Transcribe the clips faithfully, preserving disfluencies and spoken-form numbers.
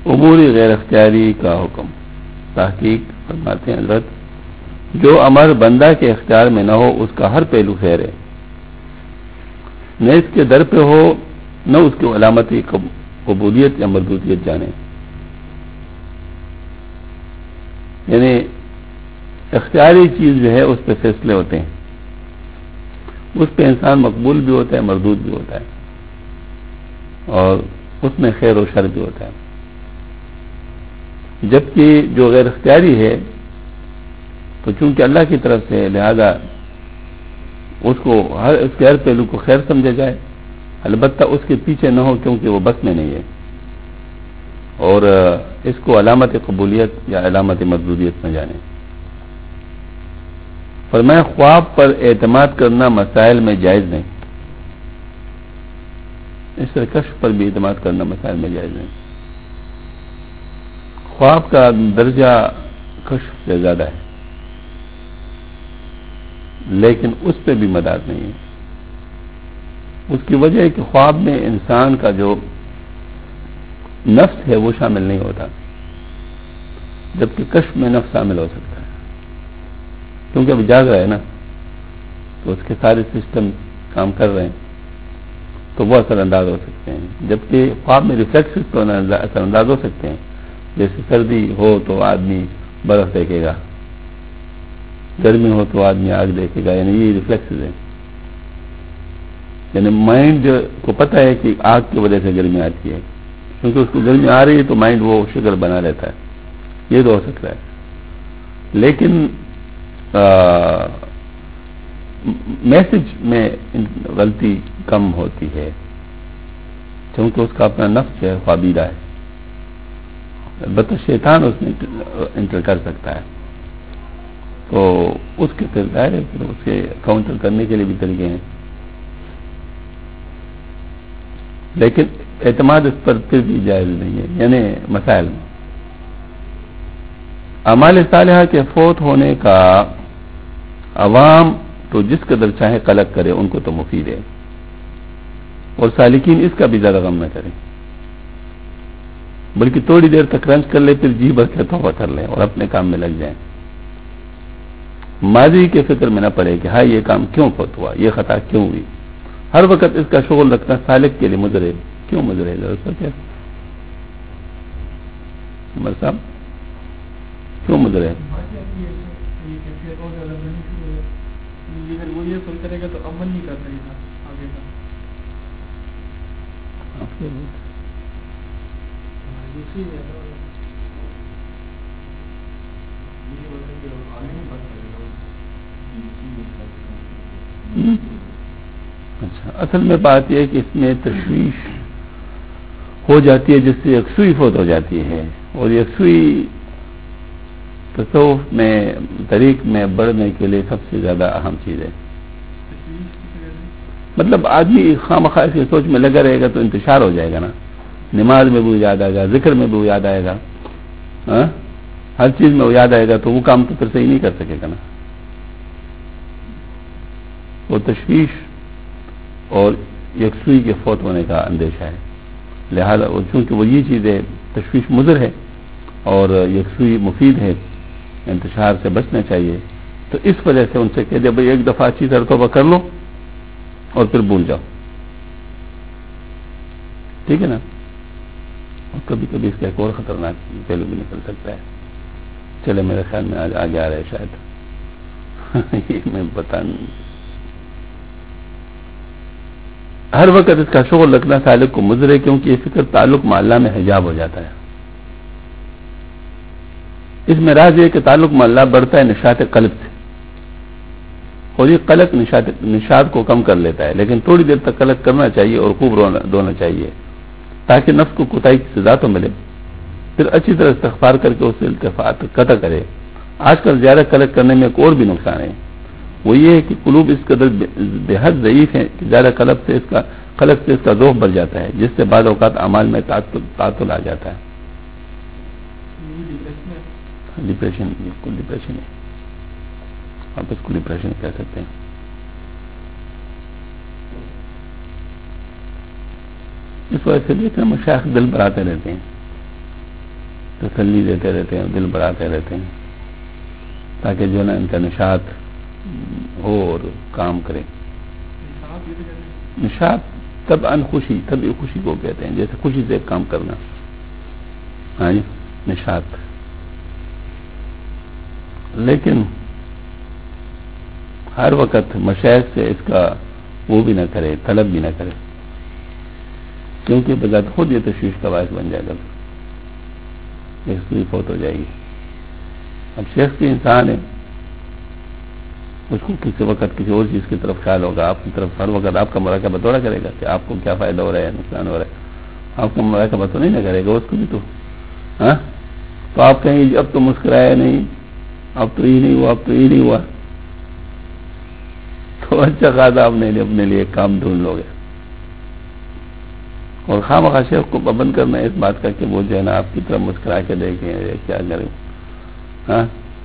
امور غیر اختیاری کا حکم. تحقیق فرماتے ہیں حضرت جو امر بندہ کے اختیار میں نہ ہو اس کا ہر پہلو خیر ہے، نہ اس کے در پہ ہو نہ اس کی علامت قبولیت یا مردودیت جانے. یعنی اختیاری چیز جو ہے اس پہ فیصلے ہوتے ہیں، اس پہ انسان مقبول بھی ہوتا ہے مردود بھی ہوتا ہے، اور اس میں خیر و شر بھی ہوتا ہے. جبکہ جو غیر اختیاری ہے تو چونکہ اللہ کی طرف سے لہذا اس کو ہر اختیار پہلو کو خیر سمجھا جائے، البتہ اس کے پیچھے نہ ہو کیونکہ وہ بس میں نہیں ہے، اور اس کو علامت قبولیت یا علامت مردودیت نہ جانے. فرمایا خواب پر اعتماد کرنا مسائل میں جائز نہیں، اس طرح کشف پر بھی اعتماد کرنا مسائل میں جائز نہیں. خواب کا درجہ کشف سے زیادہ ہے، لیکن اس پہ بھی مداد نہیں ہے. اس کی وجہ ہے کہ خواب میں انسان کا جو نفس ہے وہ شامل نہیں ہوتا، جبکہ کشف میں نفس شامل ہو سکتا ہے، کیونکہ اب جاگ رہا ہے نا، تو اس کے سارے سسٹم کام کر رہے ہیں تو وہ اثر انداز ہو سکتے ہیں. جبکہ خواب میں ریفلیکسز تو اثر انداز ہو سکتے ہیں، جیسے سردی ہو تو آدمی برف دیکھے گا، گرمی ہو تو آدمی آگ دیکھے گا، یعنی یہ ریفلیکسز ہیں. یعنی مائنڈ کو پتہ ہے کہ آگ کی وجہ سے گرمی آتی ہے، کیونکہ اس کو گرمی آ رہی ہے تو مائنڈ وہ شکل بنا لیتا ہے. یہ تو ہو سکتا ہے، لیکن میسج میں غلطی کم ہوتی ہے کیونکہ اس کا اپنا نفس ہے، خوابیدہ ہے. البتہ شیطان اس میں انٹر کر سکتا ہے، تو اس کے پھر ظاہر ہے پھر اس کے کاؤنٹر کرنے کے لیے بھی طریقے ہیں، لیکن اعتماد اس پر پھر بھی جائز نہیں ہے. یعنی مسائل میں اعمال صالحہ کے فوت ہونے کا عوام تو جس قدر چاہے قلق کرے ان کو تو مفید ہے، اور سالکین اس کا بھی زیادہ غم نہ کریں، بلکہ تھوڑی دیر تک رنج کر لے پھر جی بھر کے توبہ کر لیں اور اپنے کام میں لگ جائیں. ماضی کے فکر میں نہ پڑے کہ ہاں یہ کام کیوں فوت ہوا، یہ خطا کیوں ہوئی. ہر وقت اس کا شغل رکھنا سالک کے لیے مضر ہے. کیوں مضر ہے ضرورت ہے عمر صاحب، کیوں مضر ہے؟ وہ یہ سوچ کرے گا تو عمل نہیں کر سکے گا آگے کا. اچھا، اصل میں بات یہ ہے کہ اس میں تشویش ہو جاتی ہے جس سے یکسوئی فوت ہو جاتی ہے، اور یکسوئی تصوف میں طریق میں بڑھنے کے لیے سب سے زیادہ اہم چیز ہے. مطلب آدمی خواہ مخواہ کی سوچ میں لگا رہے گا تو انتشار ہو جائے گا نا، نماز میں بھی وہ یاد آئے گا، ذکر میں بھی وہ یاد آئے گا، ہاں ہر چیز میں وہ یاد آئے گا، تو وہ کام تو پھر صحیح نہیں کر سکے گا نا. وہ تشویش اور یکسوئی کے فوت ہونے کا اندیشہ ہے، لہذا چونکہ وہ یہ چیز ہے، تشویش مضر ہے اور یکسوئی مفید ہے، انتشار سے بچنا چاہیے. تو اس وجہ سے ان سے کہہ دے بھائی ایک دفعہ اچھی طرح توبہ کر لو اور پھر بھول جاؤ، ٹھیک ہے نا. اور کبھی کبھی اس کا ایک اور خطرناک پہلو بھی نکل سکتا ہے. چلے میرے خیال میں آج آگے آ رہا ہے شاید یہ میں بتا نہیں. ہر وقت اس کا شغل رکھنا سالک کو مضر ہے کیونکہ یہ فکر تعلق مع اللہ میں حجاب ہو جاتا ہے. اس میں راز یہ کہ تعلق مع اللہ بڑھتا ہے نشاط قلب سے، اور یہ قلق نشاط کو کم کر لیتا ہے، لیکن تھوڑی دیر تک قلق کرنا چاہیے اور خوب رونا چاہیے تاکہ نفس کو کوتاہی کی سزا تو ملے، پھر اچھی طرح استغفار کر کے اس سے التفات قطع کرے. آج کل زیادہ قلق کرنے میں ایک اور بھی نقصان ہے، وہ یہ ہے کہ قلوب اس قدر بے حد ضعیف ہیں کہ زیادہ قلب سے اس کا قلق سے اس کا ذوق بڑھ جاتا ہے، جس سے بعض اوقات اعمال میں تعطل آ جاتا ہے. ڈپریشن، بالکل ڈپریشن ہے، آپ اس کو ڈپریشن کہہ سکتے ہیں. اس وجہ سے دیکھنا مشائخ دل بڑھاتے رہتے ہیں تسلی دیتے رہتے ہیں، دل بڑھاتے رہتے ہیں تاکہ جو ہے نا ان کا نشاط ہو اور کام کرے. نشاط تب ان خوشی، تب یہ خوشی کو کہتے ہیں، جیسے خوشی سے ایک کام کرنا. ہاں جی، نشاط. لیکن ہر وقت مشاہد سے اس کا وہ بھی نہ کرے، طلب بھی نہ کرے، کیونکہ بذات خود یہ تشویش کا باعث بن جائے گا، اس کی فوت ہو جائے گی. اب شیخ کی انسان ہے، اس کو کسی وقت کسی اور چیز کی طرف خیال ہوگا، آپ کی طرف ہر وقت آپ کا مراقبہ دورہ کرے گا کہ آپ کو کیا فائدہ ہو رہا ہے، نقصان ہو رہا ہے. آپ کا مراقبہ تو نہیں نہ کرے گا، اس کو بھی تو ہاں تو آپ کہیں اب تو مسکرایا نہیں، اب تو یہ نہیں ہوا، اب تو یہ نہیں ہوا، تو اچھا خاصا آپ نے اپنے لیے ایک کام ڈھونڈ لو گے. اور خواہ مخواہ شیخ کو پابند کرنا ہے اس بات کا کہ وہ جو ہے نا آپ کی طرف مسکرا کے دیکھیں کیا کریں. ہاں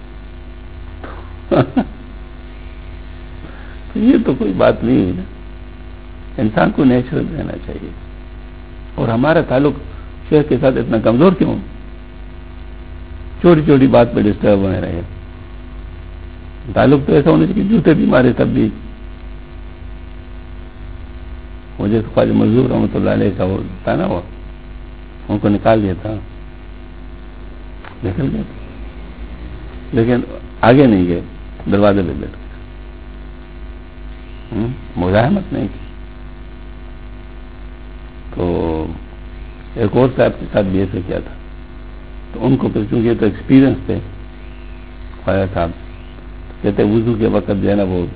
یہ تو کوئی بات نہیں ہوئی نا. انسان کو نیچرل رہنا چاہیے. اور ہمارا تعلق شیخ کے ساتھ اتنا کمزور کیوں؟ چھوٹی چھوٹی بات پہ ڈسٹرب ہونے رہے. تعلق تو ایسا ہونا چاہیے کہ جوتے بھی مارے تب بھی. مجھے تو خواجہ مزدور رحمۃ اللہ علیہ کا وہ تھا نا، وہ ان کو نکال دیا تھا، نکل گیا، لیکن آگے نہیں گئے، دروازے پہ بیٹھ گئے، مزاحمت نہیں کی. تو ایک اور صاحب کے ساتھ بھی ایسے کیا تھا، تو ان کو پھر چونکہ تو ایکسپیرئنس تھے خواجہ صاحب، کہتے وضو کے وقت جو ہے نا وہ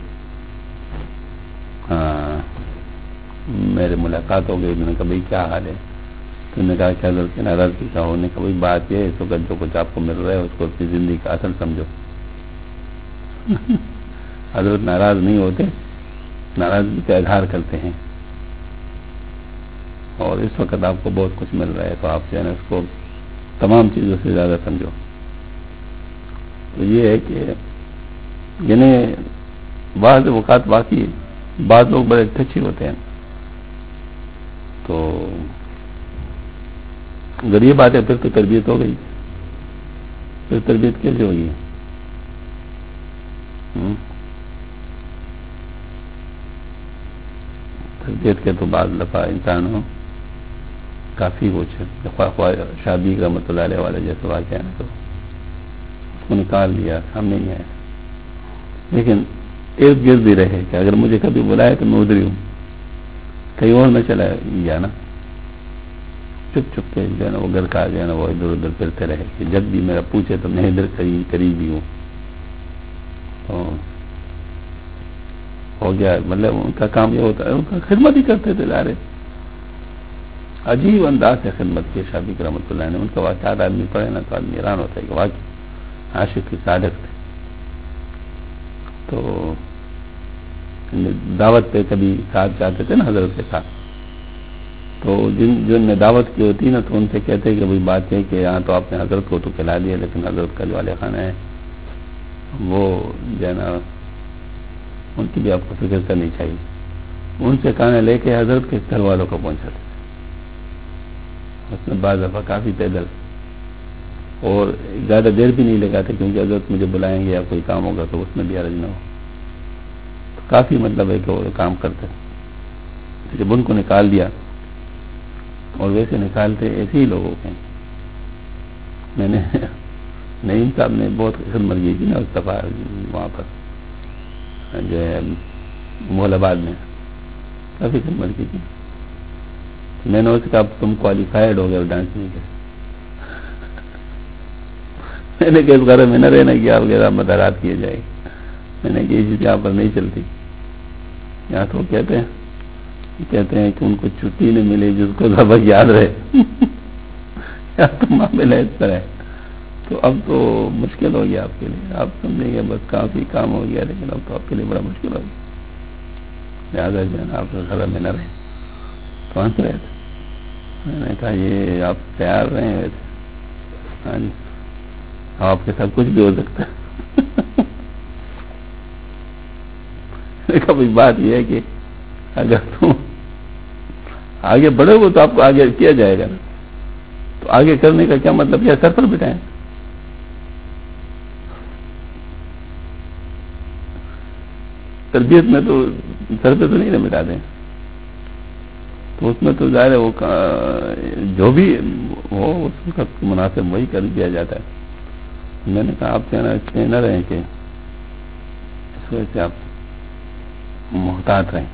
ہاں میرے ملاقات ہو گئی. میں نے کہا بھائی کیا حال ہے؟ تو نے کہا کہ حضرت کی ناراضگی کا ہونے کا بھائی بات یہ ہے، اس وقت جو کچھ آپ کو مل رہا ہے اس کو اپنی زندگی کا اصل سمجھو. حضرت ناراض نہیں ہوتے، ناراضگی کا اظہار کرتے ہیں. اور اس وقت آپ کو بہت کچھ مل رہا ہے تو آپ جو ہے نا اس کو تمام چیزوں سے زیادہ سمجھو. تو یہ ہے کہ یعنی بعض اوقات واقعی بعض لوگ بڑے اچھے ہوتے ہیں. تو اگر یہ بات ہے پھر تو تربیت ہو گئی. پھر تربیت کیسے ہوگی؟ تربیت کے تو بعض دفعہ انسان ہو کافی کچھ شادی رحمۃ اللہ علیہ والے جیسے واقعہ ہے تو اس کو نکال دیا، سامنے نہیں آیا. لیکن ارد گرد بھی رہے کہ اگر مجھے کبھی بلائے تو میں ادھر ہی ہوں، کہیں اور نہ چلا گیا نا. چپ چپ کے جو ہے نا وہ گھر کا جو ہے نا وہ ادھر ادھر پھرتے رہے کہ جب بھی میرا پوچھے تو میں ادھر قریب ہی ہوں. تو ہو گیا، مطلب ان کا کام یہ ہوتا ہے، ان کا خدمت ہی کرتے تھے. ظاہر عجیب انداز سے خدمت کی شافعی رحمۃ اللہ نے. ان کا واقعات آدمی پڑھے نا تو آدمی حیران ہوتا ہے کہ واقعی عاشق کی صادق تھے. تو دعوت پہ کبھی ساتھ جاتے تھے نا حضرت کے ساتھ، تو جن جن نے دعوت کی ہوتی نا تو ان سے کہتے کہ بھائی بات ہے کہ یہاں تو آپ نے حضرت کو تو کھلا دیا، لیکن حضرت کا جو والے خانہ ہے وہ جو ہے نا ان کی بھی آپ کو فکر کرنی چاہیے. ان سے کھانا لے کے حضرت کے گھر والوں کو پہنچاتے. اس میں بعض دفعہ کافی پیدل اور زیادہ دیر بھی نہیں لگاتے کیونکہ حضرت مجھے بلائیں گے یا کوئی کام ہوگا تو اس میں بھی حرج نہ ہو. کافی مطلب ہے کہ وہ کام کرتے. جب ان کو نکال دیا، اور ویسے نکالتے ایسے ہی لوگوں کے. میں نے نعیم صاحب نے بہت خدمت کی تھی نا اس دفعہ وہاں پر جو ہے مغل آباد میں، کافی خدمت کی تھی. میں نے اس کا تم کوالیفائڈ ہو گئے ڈانس نہیں کر. میں نے کہ اس گھر میں نہ رہنا کہ آپ وغیرہ مدارات کیے جائے. میں نے کہ یہ چیز یہاں پر نہیں چلتی. یہاں تو کہتے ہیں کہتے ہیں کہ ان کو چھٹی نہیں ملی جس کو سبق یاد رہے. یا تو معاملہ اس طرح ہے. تو اب تو مشکل ہو گیا آپ کے لیے. آپ سمجھیں گے بس کافی کام ہو گیا، لیکن اب تو آپ کے لیے بڑا مشکل ہو گیا. لہٰذا جو ہے نا آپ گھر میں نہ رہے. تو ہنس رہے تھے. میں نے کہا یہ آپ تیار رہے ہوئے تھے. ہاں جی، آپ کے ساتھ کچھ بھی ہو سکتا ہے. کبھی بات یہ ہے کہ اگر تم آگے بڑھے ہو تو آپ کو آگے کیا جائے گا نا. تو تو آگے کرنے کا کیا مطلب؟ کیا سر پر بٹھائیں؟ تربیت میں تو سر پہ تو نہیں نہ بٹھا دیں، تو اس میں تو ظاہر ہے وہ جو بھی ہو اس کا مناسب وہی کر دیا جاتا ہے۔ میں نے کہا آپ کہنا نہ رہیں کہ اس وجہ سے آپ محتاط رہیں۔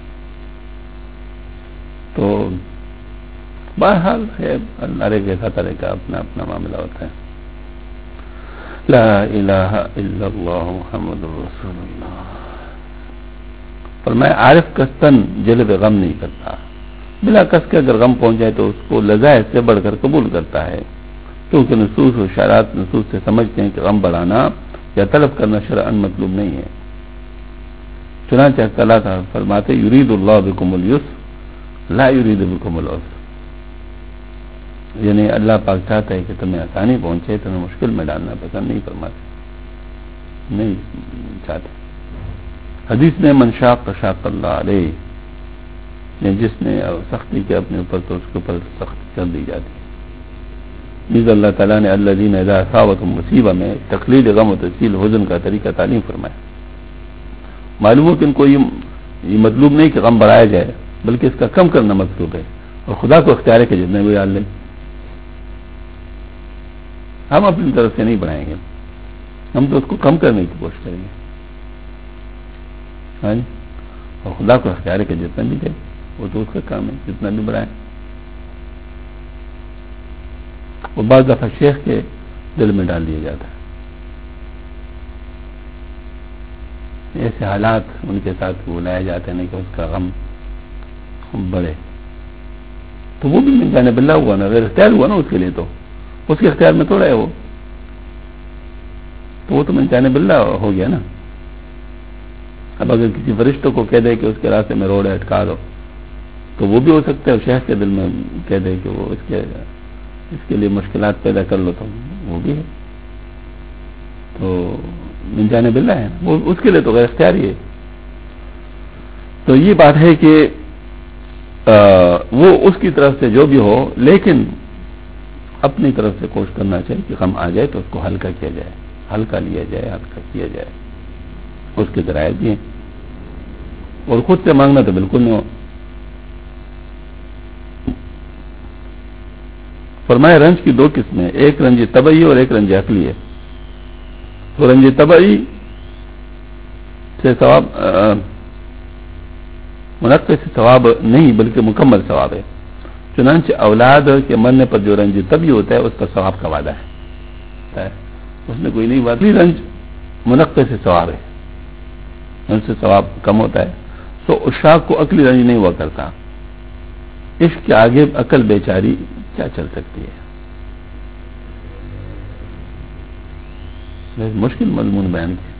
تو بہرحال ہے، اللہ کیسا طرح کا اپنا اپنا معاملہ ہوتا ہے۔ لا الہ الا اللہ محمد رسول اللہ۔ فرمایا عارف کستن جلب غم نہیں کرتا، بلا کس کے اگر غم پہنچ جائے تو اس کو لذائذ سے بڑھ کر قبول کرتا ہے، کیونکہ نصوص و اشارات نصوص سے سمجھتے ہیں کہ غم بڑھانا یا طلب کرنا شرعاً مطلوب نہیں ہے۔ چنانچہ اللہ تعالیٰ فرماتے یرید اللہ بکم الیسر لا یرید بکم العسر، یعنی اللہ پاک چاہتا ہے کہ تمہیں آسانی پہنچے، تمہیں مشکل میں ڈالنا پسند نہیں فرماتے، نہیں چاہتے۔ حدیث میں من شاق شاق اللہ علیہ، یعنی جس نے سختی کے اپنے اوپر تو اس کے اوپر سختی کر دی جاتی ہے۔ نیز اللہ تعالیٰ نے الذین اذا اصابتهم مصیبہ میں تقلیل غم و تسہیل حزن کا طریقہ تعلیم فرمایا۔ معلوم ہو کہ ان کو یہ مطلوب نہیں کہ غم بڑھایا جائے، بلکہ اس کا کم کرنا مطلوب ہے، اور خدا کو اختیار ہے کہ جتنے بھی ڈال لیں، ہم اپنی طرف سے نہیں بڑھائیں گے، ہم تو اس کو کم کرنے کی کوشش کریں گے، ہاں جی، اور خدا کو اختیار ہے کہ جتنا بھی دے وہ تو اس کا کام ہے، جتنا بھی بڑھائیں۔ وہ بعض دفعہ شیخ کے دل میں ڈال دیا جاتا ہے، ایسے حالات ان کے ساتھ وہ لائے جاتے ہیں کہ اس کا غم بڑھے، تو وہ بھی من جانب اللہ ہوا نا، غیر اختیار ہوا نا اس کے لیے، تو اس کے اختیار میں تھوڑا ہے وہ، تو وہ تو من جانب اللہ ہو گیا نا۔ اب اگر کسی فرشتوں کو کہہ دے کہ اس کے راستے میں روڈ ہے اٹکا دو، تو وہ بھی ہو سکتا ہے، شیخ کے دل میں کہہ دے کہ وہ اس کے اس کے لیے مشکلات پیدا کر لو، تو وہ بھی ہے، تو من جانب اللہ ہے، وہ اس کے لیے تو غیر اختیاری ہے۔ تو یہ بات ہے کہ آ, وہ اس کی طرف سے جو بھی ہو، لیکن اپنی طرف سے کوشش کرنا چاہیے کہ غم آ جائے تو اس کو ہلکا کیا جائے، ہلکا لیا جائے، ہلکا کیا جائے، اس کے ذرائع بھی ہیں، اور خود سے مانگنا تو بالکل نہیں ہو۔ فرمایا رنج کی دو قسمیں، ایک رنج طبعی اور ایک رنج عقلی ہے۔ تو رنج طبعی سے ثواب منقص ثواب نہیں بلکہ مکمل ثواب ہے، چنانچہ اولاد کے مرنے پر جو رنج طبعی ہوتا ہے اس کا ثواب کا وعدہ ہے، اس میں کوئی نہیں بات، رنج منقص ثواب ہے، ان سے ثواب کم ہوتا ہے۔ تو عشاق کو عقلی رنج نہیں ہوا کرتا، عشق کے آگے عقل بیچاری کیا چل سکتی ہے، مشکل مضمون بیان کیا۔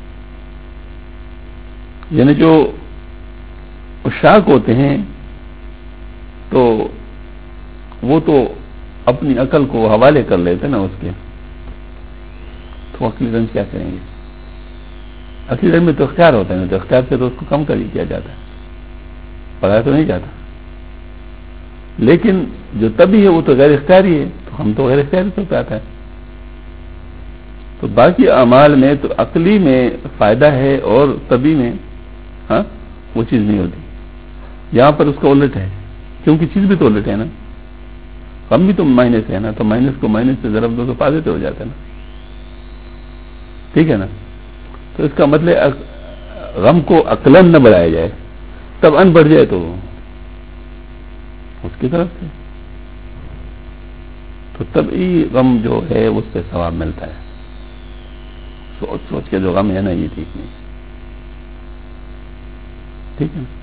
یعنی جو عشاق ہوتے ہیں تو وہ تو اپنی عقل کو حوالے کر لیتے نا اس کے، تو عقلی رنج کیا کریں گے؟ عقلی رنج میں تو اختیار ہوتا ہے نا، تو اختیار سے تو اس کو کم کر ہی کیا جاتا ہے، پڑھایا تو نہیں جاتا، لیکن جو طبعی ہے وہ تو غیر اختیاری ہے، تو ہم تو غیر اختیاری طور پہ آتا ہے۔ تو باقی اعمال میں تو عقلی میں فائدہ ہے اور طبعی میں ہاں وہ چیز نہیں ہوتی، یہاں پر اس کا الٹ ہے، کیونکہ چیز بھی تو الٹ ہے نا، ہم بھی تو مائنس ہے نا، تو مائنس کو مائنس سے ضرب دو تو پازیٹو ہو جاتا ہے نا، ٹھیک ہے نا۔ تو اس کا مطلب غم کو عقلاً نہ بڑھایا جائے، تب ان بڑھ جائے تو اس کی طرف سے، تو طبعی غم جو ہے اس سے ثواب ملتا ہے، سوچ سوچ کے جو غم ہے نا یہ ٹھیک نہیں، ٹھیک ہے نا۔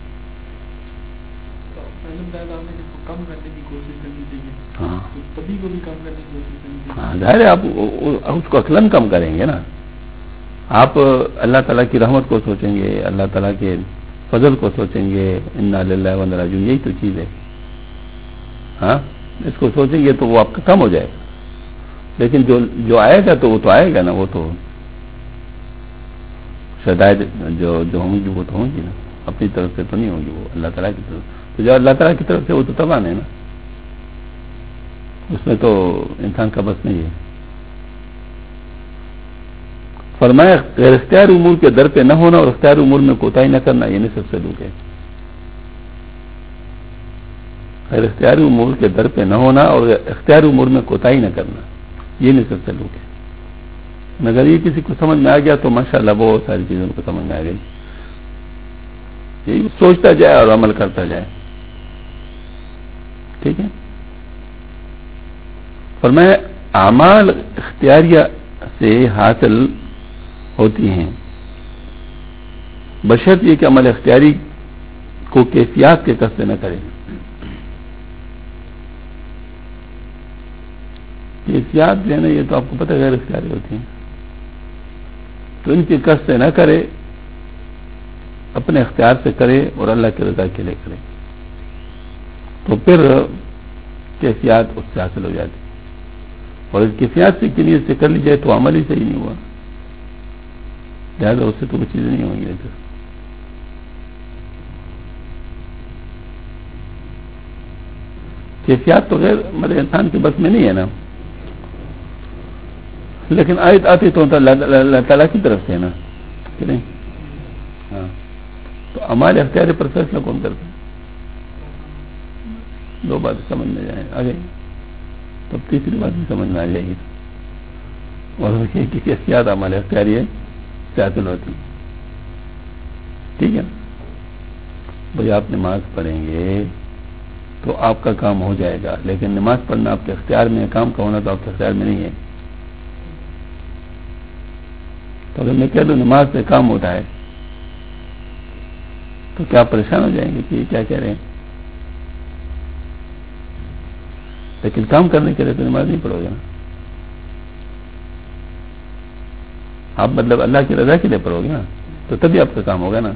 کم کرنے کی کوشش کرنی چاہیے، ہاں طبعی کو بھی کم کرنے کی کوشش کرنی چاہیے۔ ہاں ظاہر ہے آپ اس کو عقلاً کم کریں گے نا، آپ اللہ تعالیٰ کی رحمت کو سوچیں گے، اللہ تعالیٰ کے فضل کو سوچیں گے، انا للہ و انا الیہ راجعون، یہی تو چیز ہے، ہاں اس کو سوچیں گے تو وہ آپ کا کم ہو جائے گا، لیکن جو جو آئے گا تو وہ تو آئے گا نا، وہ تو شدائد جو جو ہوں گی وہ تو ہوں گی نا، اپنی طرف سے تو نہیں ہوگی، وہ اللہ تعالیٰ کی طرف، تو جو اللہ تعالیٰ کی طرف سے وہ تو تبان ہے نا، اس میں تو انسان کا بس نہیں ہے. فرمایا غیر اختیاری امور کے در پہ نہ ہونا اور اختیاری امور میں کوتاہی نہ کرنا یہ نصف سلوک ہے. غیر اختیاری امور کے در پہ نہ ہونا اور اختیاری امور میں کوتاہی نہ کرنا یہ نصف سلوک ہے. مگر یہ کسی کو سمجھ میں آ گیا تو ماشاءاللہ بہت ساری چیزوں کو سمجھ میں آ گئی. یہ سوچتا جائے اور عمل کرتا جائے. ٹھیک ہے. فرمایا اعمال اختیاریہ سے حاصل ہوتی ہیں بشرط یہ کہ عمل اختیاری کو کیفیات کے قصد نہ کرے. کیفیات جو ہے نا یہ تو آپ کو پتہ غیر اختیاری ہوتی ہیں تو ان کی قصد نہ کرے اپنے اختیار سے کرے اور اللہ کی رضا کے لیے کرے تو پھر کیفیات اس سے حاصل ہو جاتی. اور اس کیفیات سے کی نیت سے کر لی جائے تو عمل ہی صحیح نہیں ہوا لہٰذا اس سے تو وہ چیزیں نہیں ہوں گی. کیفیات تو غیر مطلب انسان کے بس میں نہیں ہے نا لیکن آیت آتی تو اللہ تعالیٰ کی طرف سے ہے نا کہ نہیں. ہاں تو ہمارے اختیار پر فیصلہ کون کرتا ہے؟ دو باتیں سمجھ میں جائیں آگے تب تیسری بات بھی سمجھ میں آ جائے گی. اور کیفیات ہمارے اختیاری ہے سے حاصل ہوتی. ٹھیک ہے بھائی آپ نماز پڑھیں گے تو آپ کا کام ہو جائے گا لیکن نماز پڑھنا آپ کے اختیار میں ہے کام کا ہونا تو آپ کے اختیار میں نہیں ہے. تو اگر میں کہہ دوں نماز سے کام ہوتا ہے تو کیا آپ پریشان ہو جائیں گے کہ یہ کیا کہہ رہے ہیں؟ لیکن کام کرنے کے لیے تو نماز نہیں پڑھو گے نا. آپ مطلب اللہ کی رضا کے لیے پڑھو گے نا تو تبھی آپ کا کام ہوگا نا.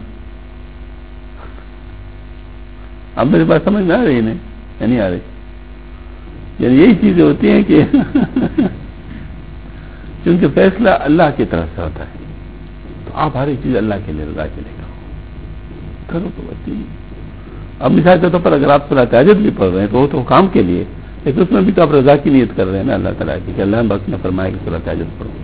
اب میری بات سمجھ میں آ رہی نہیں یا نہیں آ رہی؟ یعنی یہی چیزیں ہوتی ہیں کہ کیونکہ فیصلہ اللہ کی طرف سے ہوتا ہے تو آپ ہر ایک چیز اللہ کے لیے رضا کے لیے کرو کرو تو بچی. اب مثال کے طور پر اگر آپ صلاۃ تہجد بھی پڑھ رہے ہیں تو وہ تو کام کے لیے لیکن اس میں بھی تو آپ رضا کی نیت کر رہے ہیں نا اللہ تعالیٰ کی کہ اللہ بخش نے فرمایا کہ صلاۃ تہجد پڑھو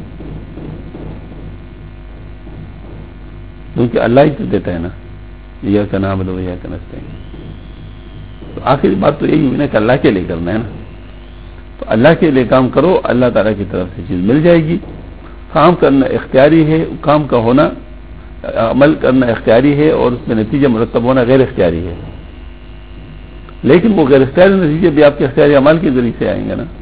کیونکہ اللہ ہی تو دیتا ہے نا یہ کا نام لو یہ کا نستے ہیں. تو آخری بات تو یہی ہوئی نا کہ اللہ کے لیے کرنا ہے نا تو اللہ کے لیے کام کرو اللہ تعالیٰ کی طرف سے چیز مل جائے گی. کام کرنا اختیاری ہے کام کا ہونا عمل کرنا اختیاری ہے اور اس میں نتیجہ مرتب ہونا غیر اختیاری ہے لیکن وہ غیر اختیاری نتیجے بھی آپ کے اختیاری عمل کے ذریعے سے آئیں گے نا.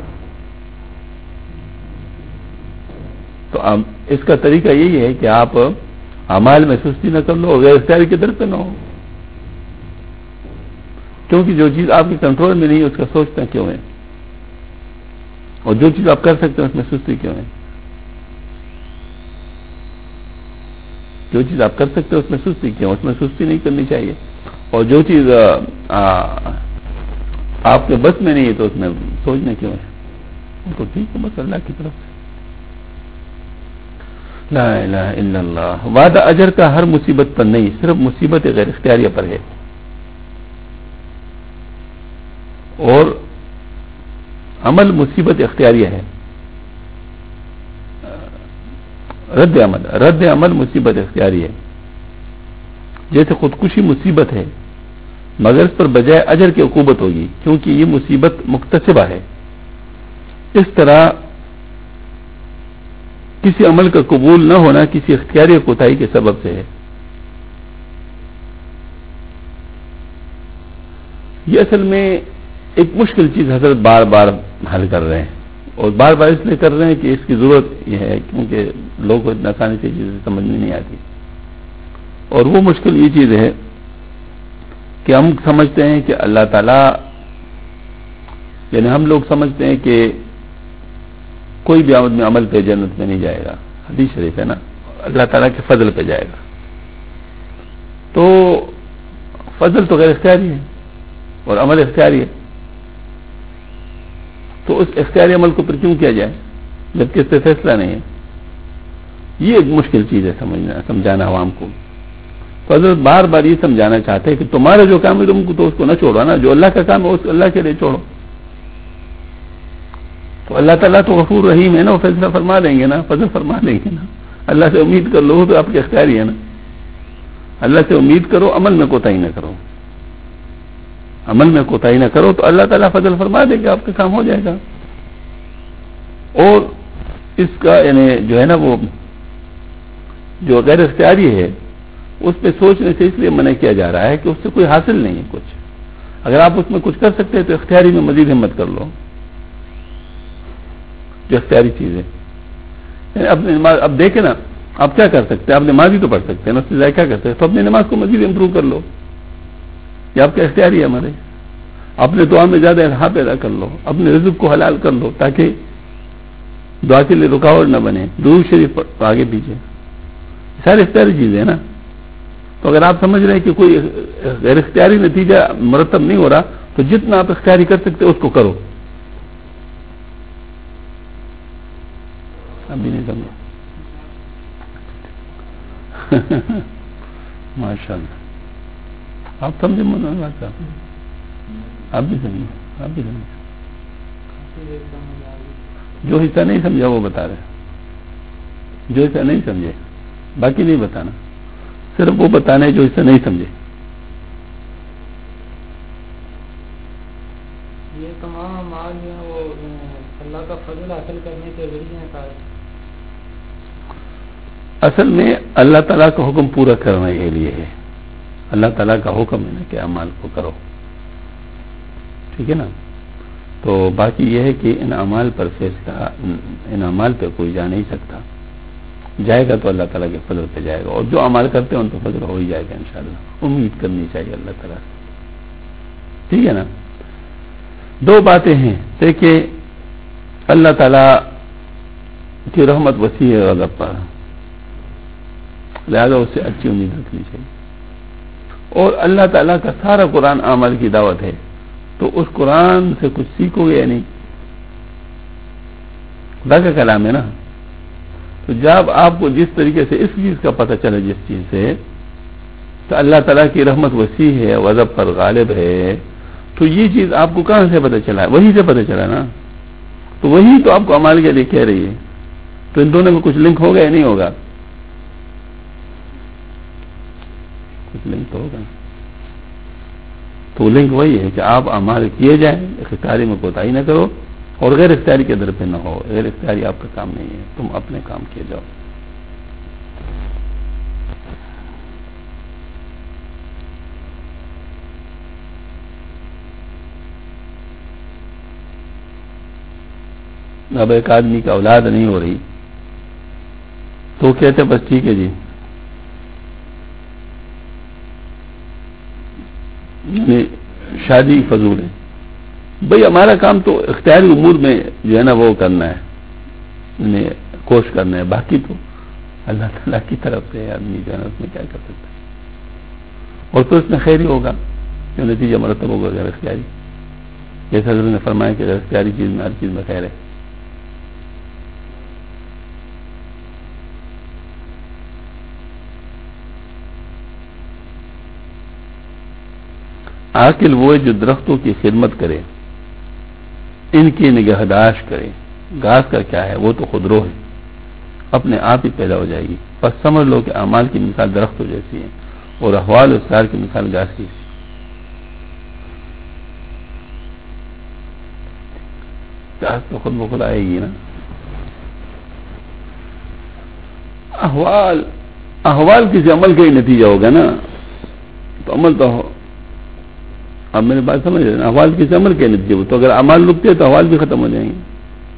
تو اس کا طریقہ یہی ہے کہ آپ اعمال میں سستی نہ کر لو اور غیر اختیاری کی طرف پہ نہ ہو کیونکہ جو چیز آپ کے کنٹرول میں نہیں ہے اس کا سوچنا کیوں ہے اور جو چیز آپ کر سکتے ہیں اس میں سستی کیوں ہے. جو چیز آپ کر سکتے ہیں اس میں سستی کیوں اس میں سستی نہیں کرنی چاہیے اور جو چیز آپ کے بس میں نہیں ہے تو اس میں سوچنا کیوں ہے. تو ٹھیک ہے بس اللہ کی طرف سے لا الہ الا اللہ. وعدہ اجر کا ہر مصیبت پر نہیں صرف مصیبت غیر اختیاریہ پر ہے اور عمل مصیبت اختیاریہ ہے. رد عمل رد عمل مصیبت اختیاری ہے. جیسے خودکشی مصیبت ہے مگر اس پر بجائے اجر کی عقوبت ہوگی کیونکہ یہ مصیبت مکتسبہ ہے. اس طرح کسی عمل کا قبول نہ ہونا کسی اختیاری کوتاہی کے سبب سے ہے. یہ اصل میں ایک مشکل چیز حضرت بار بار حل کر رہے ہیں اور بار بار اس لیے کر رہے ہیں کہ اس کی ضرورت یہ ہے کیونکہ لوگوں کو اتنا آسانی سے چیزیں سمجھ میں نہیں آتی. اور وہ مشکل یہ چیز ہے کہ ہم سمجھتے ہیں کہ اللہ تعالیٰ یعنی ہم لوگ سمجھتے ہیں کہ کوئی بھی آمد میں عمل پہ جنت میں نہیں جائے گا. حدیث شریف ہے نا اللہ تعالیٰ کے فضل پہ جائے گا. تو فضل تو غیر اختیاری ہے اور عمل اختیاری ہے تو اس اختیاری عمل کو پھر کیوں کیا جائے جبکہ اس سے فیصلہ نہیں ہے. یہ ایک مشکل چیز ہے سمجھنا سمجھانا عوام کو. تو حضرت بار بار یہ سمجھانا چاہتے ہیں کہ تمہارا جو کام ہے تم کو تو اس کو نہ چھوڑو نا جو اللہ کا کام ہے اس اللہ کے لیے چھوڑو. تو اللہ تعالیٰ تو غفور رحیم ہے نا، وہ فیصلہ فرما دیں گے نا، فضل فرما دیں گے نا. اللہ سے امید کر لو تو آپ کے اختیار ہی ہے نا. اللہ سے امید کرو، عمل میں کوتاہی نہ کرو، عمل میں کوتاہی نہ کرو تو اللہ تعالیٰ فضل فرما دے گا، آپ کا کام ہو جائے گا. اور اس کا یعنی جو ہے نا وہ جو غیر اختیاری ہے اس پہ سوچنے سے اس لیے منع کیا جا رہا ہے کہ اس سے کوئی حاصل نہیں ہے کچھ. اگر آپ اس میں کچھ کر سکتے ہیں تو اختیاری میں مزید ہمت کر لو، جو اختیاری چیز ہے. یعنی اپنی نماز اب دیکھیں نا، آپ کیا کر سکتے ہیں؟ آپ نماز ہی تو پڑھ سکتے ہیں نا، اس سے کیا کر سکتے ہیں؟ تو اپنی نماز کو مزید امپروو کر لو، یہ آپ کا اختیاری ہے ہمارے. اپنے دعا میں زیادہ الہا پیدا کر لو، اپنے رزق کو حلال کر لو تاکہ دعا کے لیے رکاوٹ نہ بنے. درود شریف آگے پیچھے سارے اختیاری چیزیں ہیں نا. تو اگر آپ سمجھ رہے ہیں کہ کوئی غیر اختیاری نتیجہ مرتب نہیں ہو رہا تو جتنا آپ اختیاری کر سکتے اس کو کرو. ابھی نہیں سمجھا؟ ماشاء اللہ آپ سمجھے مولانا بات صاحب، آپ بھی سمجھے، آپ بھی سمجھے. جو حصہ نہیں سمجھا وہ بتا رہے، جو حصہ نہیں سمجھے باقی نہیں بتانا، صرف وہ بتانا ہے جو حصہ نہیں سمجھے. یہ تمام اعمال جو ہیں وہ اللہ کا فضل حاصل کرنے کے ذریعے ہیں. اصل میں اللہ تعالیٰ کا حکم پورا کرنے کے لیے ہے. اللہ تعالیٰ کا حکم ہے نا کہ اعمال کو کرو، ٹھیک ہے نا. تو باقی یہ ہے کہ ان اعمال پر فیصلہ، ان اعمال پہ کوئی جا نہیں سکتا. جائے گا تو اللہ تعالیٰ کے فضل پہ جائے گا، اور جو اعمال کرتے ہیں ان پہ فضل ہو ہی جائے گا انشاءاللہ. امید کرنی چاہیے اللہ تعالیٰ سے، ٹھیک ہے نا. دو باتیں ہیں. دیکھیے اللہ تعالیٰ کی رحمت وسیع ہے غضب پر، لہذا اس سے اچھی امید رکھنی چاہیے. اور اللہ تعالیٰ کا سارا قرآن اعمال کی دعوت ہے، تو اس قرآن سے کچھ سیکھو گے یا نہیں؟ خدا کا کلام ہے نا. تو جب آپ کو جس طریقے سے اس چیز کا پتہ چلے، جس چیز سے تو اللہ تعالیٰ کی رحمت وسیع ہے، غضب پر غالب ہے، تو یہ چیز آپ کو کہاں سے پتہ چلا ہے؟ وہی سے پتہ چلا نا. تو وہی تو آپ کو اعمال کے لیے کہہ رہی ہے. تو ان دونوں میں کچھ لنک ہوگا یا نہیں ہوگا؟ کچھ لنک تو ہوگا. تو لنک وہی ہے کہ آپ اعمال کیے جائیں، اختیاری میں کوتاہی نہ کرو، اور غیر اختیاری کے در پہ نہ ہو. غیر اختیاری آپ کا کام نہیں ہے، تم اپنے کام کیے جاؤ. اب ایک آدمی کا اولاد نہیں ہو رہی تو کہتے بس ٹھیک ہے جی، یعنی شادی فضول ہے. بھئی ہمارا کام تو اختیاری امور میں جو ہے نا وہ کرنا ہے، یعنی کوشش کرنا ہے. باقی تو اللہ تعالیٰ کی طرف سے آدمی جو ہے نا اس میں کیا کر سکتا ہے. اور تو اس میں خیر ہی ہوگا جو نتیجہ مرتب ہوگا غیر اختیاری. جیسے حضرت نے فرمایا کہ غیر اختیاری چیز میں ہر چیز میں خیر ہے. عاقل وہ ہے جو درختوں کی خدمت کرے، ان کی نگہداشت کرے. گھاس کا کیا ہے، وہ تو خود رو ہے، اپنے آپ ہی پیدا ہو جائے گی. بس سمجھ لو کہ اعمال کی مثال درختوں جیسی ہے، اور احوال و اسرار کی مثال گھاس کی. گھاس تو خود بخود آئے گی نا. احوال احوال کسی عمل کا ہی نتیجہ ہوگا نا. تو عمل تو اب میری بات سمجھ رہے ہیں، احوال کسی عمل کے نتیجے. تو اگر اعمال رکتے تو احوال بھی ختم ہو جائیں گے.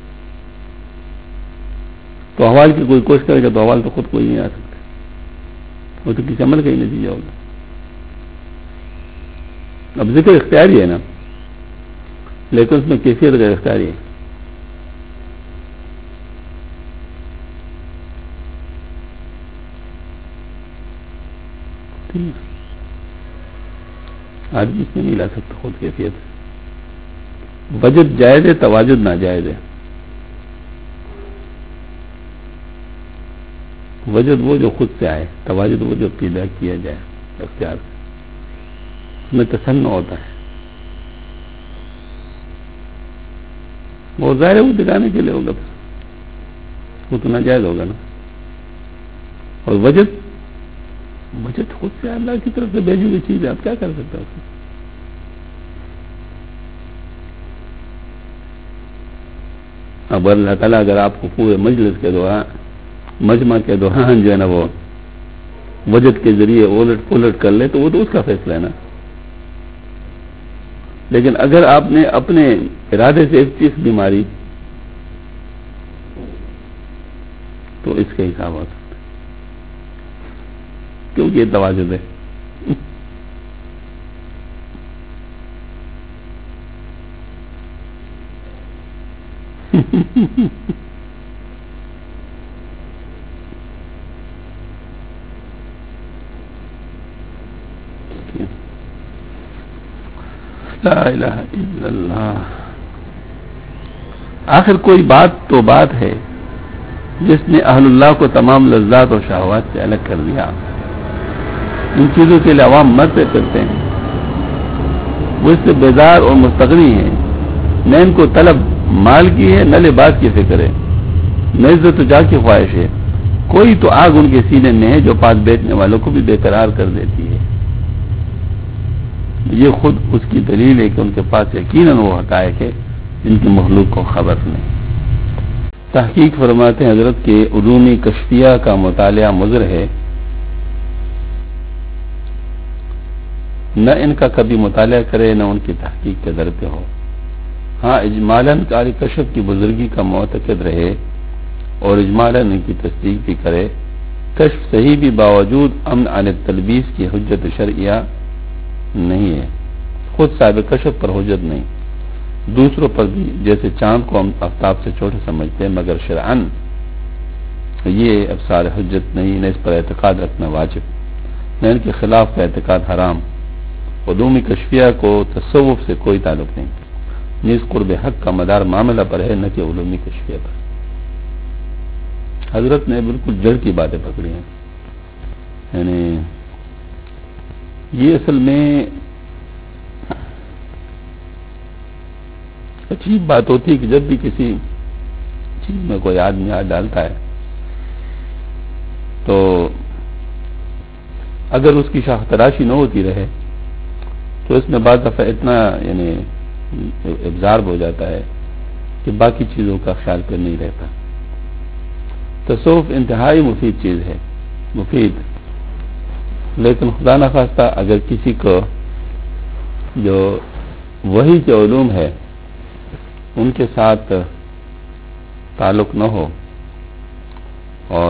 تو احوال کی کوئی کوشش کرے گا تو احوال تو خود کوئی نہیں آ سکتے، وہ تو کسی عمل کا ہی نتیجہ ہوگا. اب ذکر اختیاری ہے نا، لیکن اس میں کیفیت غیر اختیاری ہے. آدمی اس میں نہیں لا سکتا خود کیفیت. وجد جائز ہے، تواجد ناجائز ہے. وجد وہ جو خود سے آئے، تواجد وہ جو پیدا کیا جائے اختیار سے، اس میں تسنع ہوتا ہے. وہ ظاہر ہے وہ دکھانے کے لیے ہوگا، وہ تو ناجائز ہوگا نا. اور وجد وجد خود سے اللہ کی طرف سے بھیجی ہوئی چیز ہے، آپ کیا کر سکتے ہیں اس میں؟ اب اللہ تعالیٰ اگر آپ کو پورے مجلس کے دوران مجمع کے دوران جو ہے نا وہ وجد کے ذریعے الٹ پلٹ کر لے تو وہ تو اس کا فیصلہ ہے نا. لیکن اگر آپ نے اپنے ارادے سے ایک چیز بھی ماری تو اس کا حساب ہو سکتا ہے، کیونکہ یہ توازن ہے. لا الہ الا اللہ. آخر کوئی بات تو بات ہے جس نے اہل اللہ کو تمام لذات اور شہوات سے الگ کر دیا. ان چیزوں کے لیے عوام مرتے کرتے ہیں، وہ اس سے بیزار اور مستغنی ہیں. نہ ان کو طلب مال کی ہے، نہ لباس کی فکر ہے، نہ عزت و جاہ کی خواہش ہے. کوئی تو آگ ان کے سینے میں ہے جو پاس بیٹھنے والوں کو بھی بے قرار کر دیتی ہے. یہ خود اس کی دلیل ہے کہ ان کے پاس یقیناً وہ حقائق ہے جن کی مخلوق کو خبر نہیں. تحقیق فرماتے ہیں حضرت کے علومی کشفیہ کا مطالعہ مضر ہے، نہ ان کا کبھی مطالعہ کرے نہ ان کی تحقیق کے در پہ ہو. ہاں اجمالاً قاری کشف کی بزرگی کا معتقد رہے اور اجمالاً ان کی تصدیق بھی کرے. کشف صحیح بھی باوجود امن عن التلبیس کی حجت شرعیہ نہیں ہے. خود صاحب کشف پر حجت نہیں، دوسروں پر بھی، جیسے چاند کو ہم آفتاب سے چھوٹے سمجھتے ہیں، مگر شرعاً یہ ابصار حجت نہیں. نہ اس پر اعتقاد رکھنا واجب، نہ ان کے خلاف کا اعتقاد حرام. علومی کشفیہ کو تصوف سے کوئی تعلق نہیں، نیز قرب حق کا مدار معاملہ پر ہے نہ کہ علومی کشفیہ پر. حضرت نے بالکل جڑ کی باتیں پکڑی ہیں. یعنی یہ اصل میں عجیب بات ہوتی ہے کہ جب بھی کسی چیز میں کوئی آدمی ہاتھ ڈالتا ہے تو اگر اس کی شاخ تراشی نہ ہوتی رہے تو اس میں بعض دفعہ اتنا یعنی ابزار ہو جاتا ہے کہ باقی چیزوں کا خیال کر نہیں رہتا. تصوف انتہائی مفید چیز ہے، مفید، لیکن خدا نخواستہ اگر کسی کو جو وحی کے علوم ہے ان کے ساتھ تعلق نہ ہو اور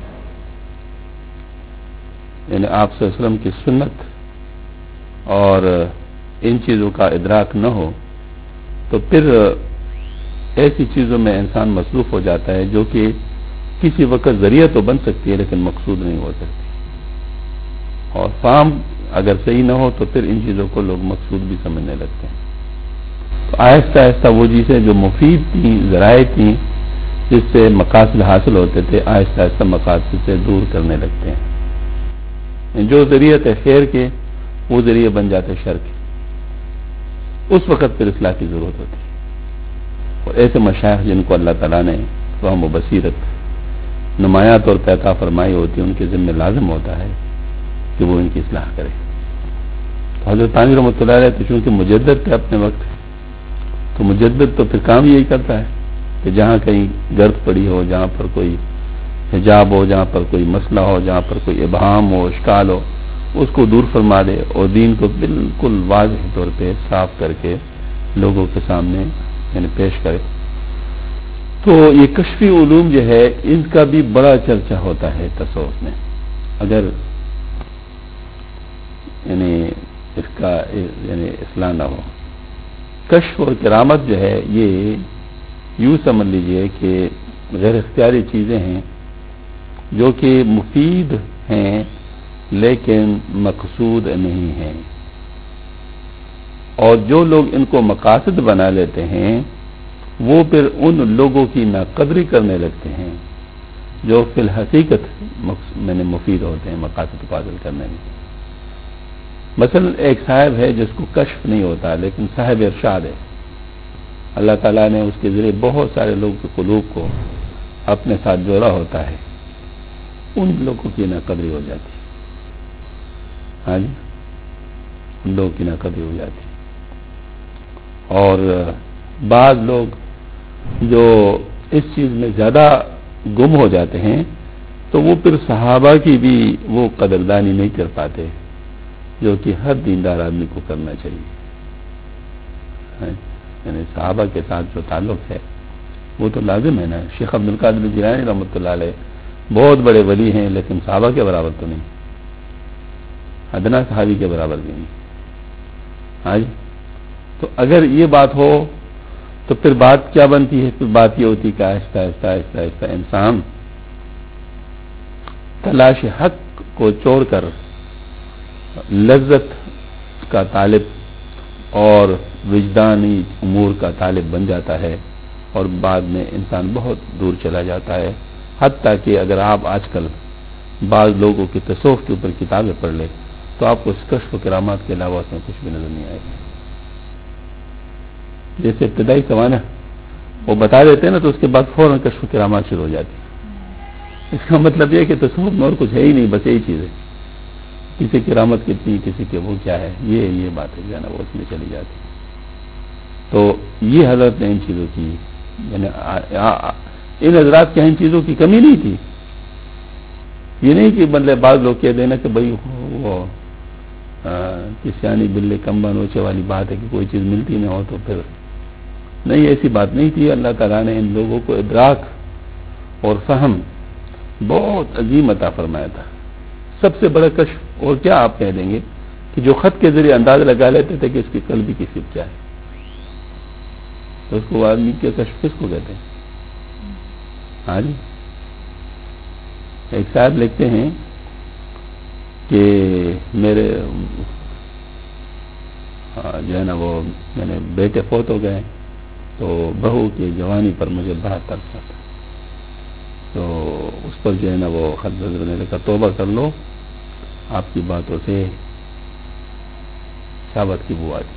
یعنی آپ صلی اللہ علیہ وسلم کی سنت اور ان چیزوں کا ادراک نہ ہو تو پھر ایسی چیزوں میں انسان مصروف ہو جاتا ہے جو کہ کسی وقت ذریعہ تو بن سکتی ہے لیکن مقصود نہیں ہو سکتی. اور فہم اگر صحیح نہ ہو تو پھر ان چیزوں کو لوگ مقصود بھی سمجھنے لگتے ہیں. تو آہستہ آہستہ وہ چیزیں جو مفید تھیں، ذرائع تھیں جس سے مقاصد حاصل ہوتے تھے، آہستہ آہستہ مقاصد سے دور کرنے لگتے ہیں. جو ذریعہ تھے خیر کے وہ ذریعہ بن جاتے شر کے. اس وقت پھر اصلاح کی ضرورت ہوتی ہے. اور ایسے مشائخ جن کو اللہ تعالیٰ نے فہم و بصیرت نمایاں طور پہ عطا فرمائی ہوتی ہے، ان کے ذمہ لازم ہوتا ہے کہ وہ ان کی اصلاح کرے. تو حضرت ثانی رحمۃ اللہ علیہ تو چونکہ مجدد تھے اپنے وقت، تو مجدد تو پھر کام یہی کرتا ہے کہ جہاں کہیں گرد پڑی ہو، جہاں پر کوئی حجاب ہو، جہاں پر کوئی مسئلہ ہو، جہاں پر کوئی ابہام ہو، اشکال ہو، اس کو دور فرما دے اور دین کو بالکل واضح طور پہ صاف کر کے لوگوں کے سامنے یعنی پیش کرے. تو یہ کشفی علوم جو ہے ان کا بھی بڑا چرچا ہوتا ہے تصوف میں. اگر یعنی اس کا یعنی اصلاح نہ ہو، کشف اور کرامت جو ہے یہ یوں سمجھ لیجئے کہ غیر اختیاری چیزیں ہیں جو کہ مفید ہیں لیکن مقصود نہیں ہیں. اور جو لوگ ان کو مقاصد بنا لیتے ہیں وہ پھر ان لوگوں کی ناقدری کرنے لگتے ہیں جو فی الحقیقت میں نے مفید ہوتے ہیں مقاصد کو حاصل کرنے میں. مثلا ایک صاحب ہے جس کو کشف نہیں ہوتا لیکن صاحب ارشاد ہے، اللہ تعالیٰ نے اس کے ذریعے بہت سارے لوگوں کے قلوب کو اپنے ساتھ جوڑا ہوتا ہے، ان لوگوں کی ناقدری ہو جاتی ہے. ہاں جی، ان لوگوں کی ناقدری ہو جاتی ہے. اور بعض لوگ جو اس چیز میں زیادہ گم ہو جاتے ہیں تو وہ پھر صحابہ کی بھی وہ قدردانی نہیں کر پاتے جو کہ ہر دیندار آدمی کو کرنا چاہیے. یعنی صحابہ کے ساتھ جو تعلق ہے وہ تو لازم ہے نا. شیخ عبد القادر جیلانی رحمۃ اللہ علیہ بہت بڑے ولی ہیں، لیکن صحابہ کے برابر تو نہیں، ادنا صحابی کے برابر بھی نہیں. ہاں جی، تو اگر یہ بات ہو تو پھر بات کیا بنتی ہے؟ پھر بات یہ ہوتی کہ آہستہ آہستہ آہستہ آہستہ انسان تلاش حق کو چھوڑ کر لذت کا طالب اور وجدانی امور کا طالب بن جاتا ہے، اور بعد میں انسان بہت دور چلا جاتا ہے. حتیٰ کہ اگر آپ آج کل بعض لوگوں کی تصوف کے اوپر کتابیں پڑھ لیں تو آپ کو اس کشف و کرامات کے علاوہ اس میں کچھ بھی نظر نہیں آئے گا. جیسے ابتدائی سوانح وہ بتا دیتے ہیں نا، تو اس کے بعد فوراً کشف و کرامات شروع ہو جاتی ہے. اس کا مطلب یہ کہ تصوف میں اور کچھ ہے ہی نہیں، بس یہی چیز ہے. کسی کی کرامت کتنی، کسی کے وہ کیا ہے، یہ یہ بات ہے جو ہے نا وہ اس میں چلی جاتی ہے. تو یہ حضرت نے ان چیزوں کی، یعنی ان حضرات کے ان چیزوں کی کمی نہیں تھی. یہ نہیں کہ مطلب بعض لوگ کہہ دینا کہ بھائی وہ کسیانی بلے کمبا نوچے والی بات ہے کہ کوئی چیز ملتی نہ ہو تو پھر نہیں، ایسی بات نہیں تھی. اللہ تعالیٰ نے ان لوگوں کو ادراک اور فہم بہت عظیم عطا فرمایا تھا. سب سے بڑا کشف اور کیا آپ کہہ دیں گے کہ جو خط کے ذریعے اندازہ لگا لیتے تھے کہ اس کی قلبی کی صفت کیا ہے، تو اس کو آدمی کے کشف کس کو کہتے ہیں؟ ہاں جی، ایک صاحب لکھتے ہیں کہ میرے جو ہے نا وہ میں نے بیٹے فوت ہو گئے تو بہو کی جوانی پر مجھے بڑا ترس آتا، تو اس پر جو ہے نا وہ خط نے لکھا توبہ کر لو، آپ کی باتوں سے شہوت کی بو آتی.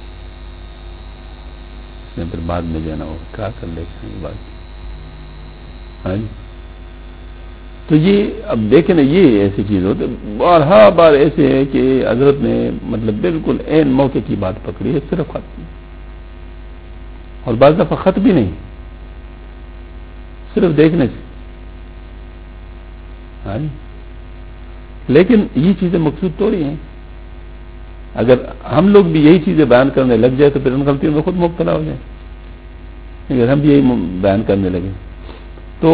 اس نے پھر بعد میں جو ہے نا وہ کیا کر لے یہ بات. ہاں جی، تو یہ اب دیکھیں نا، یہ ایسی چیز ہوتی بارہا بار ایسے ہے کہ حضرت نے مطلب بالکل عین موقع کی بات پکڑی ہے، صرف خط کی. اور بعض دفعہ خط بھی نہیں، صرف دیکھنے سے. ہاں جی، لیکن یہ چیزیں مقصود تو نہیں ہیں. اگر ہم لوگ بھی یہی چیزیں بیان کرنے لگ جائے تو پھر ان غلطیوں میں خود مبتلا ہو جائیں. اگر ہم بھی یہی بیان کرنے لگے تو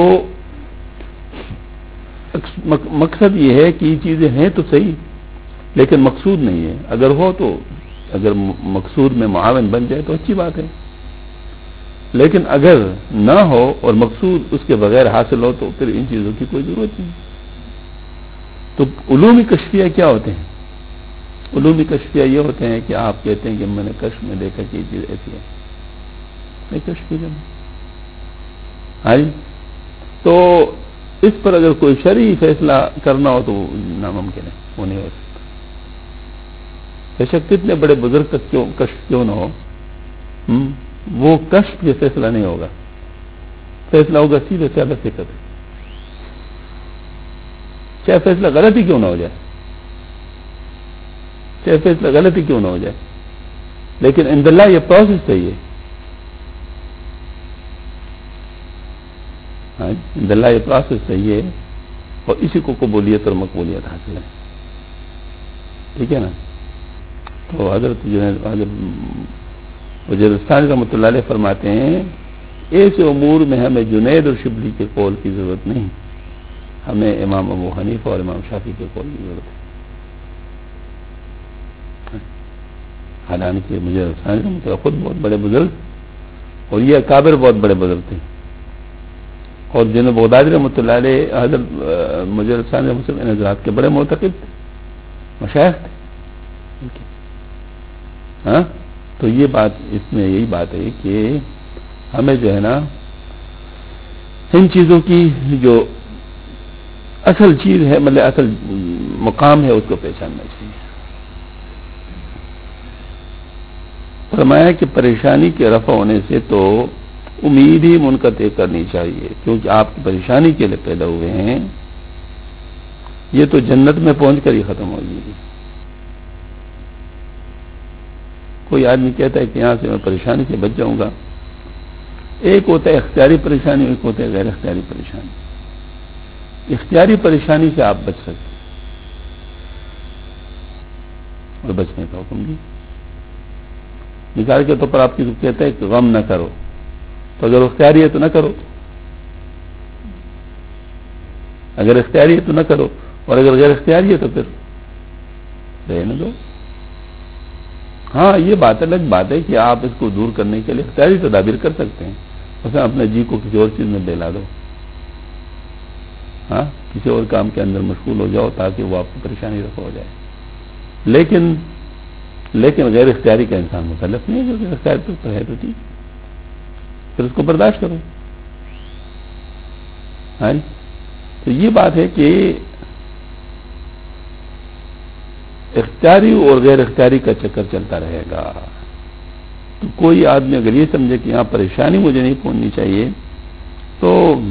مقصد یہ ہے کہ یہ چیزیں ہیں تو صحیح لیکن مقصود نہیں ہے. اگر ہو تو اگر مقصود میں معاون بن جائے تو اچھی بات ہے، لیکن اگر نہ ہو اور مقصود اس کے بغیر حاصل ہو تو پھر ان چیزوں کی کوئی ضرورت نہیں. تو علومی کشفیہ کیا ہوتے ہیں؟ علومی کشفیہ یہ ہوتے ہیں کہ آپ کہتے ہیں کہ میں نے کشف میں دیکھا کہ یہ چیز ایسی ہے، میں کشف کی جب ہاں جی، تو اس پر اگر کوئی شرعی فیصلہ کرنا ہو تو ناممکن ہے، وہ نہیں ہو سکتا. بے شک کتنے بڑے بزرگ تک کیوں کشف کیوں نہ ہو، وہ کشف یہ فیصلہ نہیں ہوگا. فیصلہ ہوگا سیدھے سے الگ فکر، چاہے فیصلہ غلط ہی کیوں نہ ہو جائے، چاہے فیصلہ غلط ہی کیوں نہ ہو جائے، لیکن عند اللہ یہ پروسیس چاہیے. ہاں، عند اللہ یہ پروسیس چاہیے اور اسی کو قبولیت اور مقبولیت حاصل ہے. ٹھیک ہے نا. تو حضرت جو ہے حضرت وزیرستان رحمۃ اللہ علیہ فرماتے ہیں ایسے امور میں ہمیں جنید اور شبلی کے قول کی ضرورت نہیں، ہمیں امام ابو حنیفہ اور امام شافعی کے قول کی ضرورت ہے. حالانکہ وزیرستان رحمۃ اللہ خود بہت بڑے بزرگ اور یہ اکابر بہت بڑے بزرگ تھے، اور جنہیں بغدادی رحمۃ اللہ علیہ حضرت وزیرستان رحمۃ اللہ حضرات کے بڑے معتقد تھے، مشائخ تھے. ہاں، تو یہ بات اس میں یہی بات ہے کہ ہمیں جو ہے نا ان چیزوں کی جو اصل چیز ہے مطلب اصل مقام ہے اس کو پہچاننا چاہیے. فرمایا کہ پریشانی کے رفع ہونے سے تو امید ہی منقطع کرنی چاہیے، کیونکہ آپ کی پریشانی کے لیے پیدا ہوئے ہیں، یہ تو جنت میں پہنچ کر ہی ختم ہو جائے گی۔ کوئی آدمی کہتا ہے کہ یہاں سے میں پریشانی سے بچ جاؤں گا، ایک ہوتا ہے اختیاری پریشانی، ایک ہوتا ہے غیر اختیاری پریشانی۔ اختیاری پریشانی سے آپ بچ سکتے اور بچنے کا حکم دی۔ مثال کے طور پر آپ کی کہتا ہے کہ غم نہ کرو، تو اگر اختیاری ہے تو نہ کرو، اگر اختیاری ہے تو نہ کرو، اور اگر غیر اختیاری ہے تو پھر رہنے دو۔ ہاں، یہ بات الگ بات ہے کہ آپ اس کو دور کرنے کے لیے اختیاری تدابیر کر سکتے ہیں، مثلا اپنے جی کو کسی اور چیز میں بہلا دو، ہاں، کسی اور کام کے اندر مشغول ہو جاؤ تاکہ وہ آپ کو پریشانی رفع ہو جائے، لیکن لیکن غیر اختیاری کا انسان مکلف نہیں ہے، جو کہ اختیاری تو ہے تو ٹھیک، پھر اس کو برداشت کرو۔ ہاں، تو یہ بات ہے کہ اختیاری اور غیر اختیاری کا چکر چلتا رہے گا۔ تو کوئی آدمی اگر یہ سمجھے کہ یہاں پریشانی مجھے نہیں پہنچنی چاہیے، تو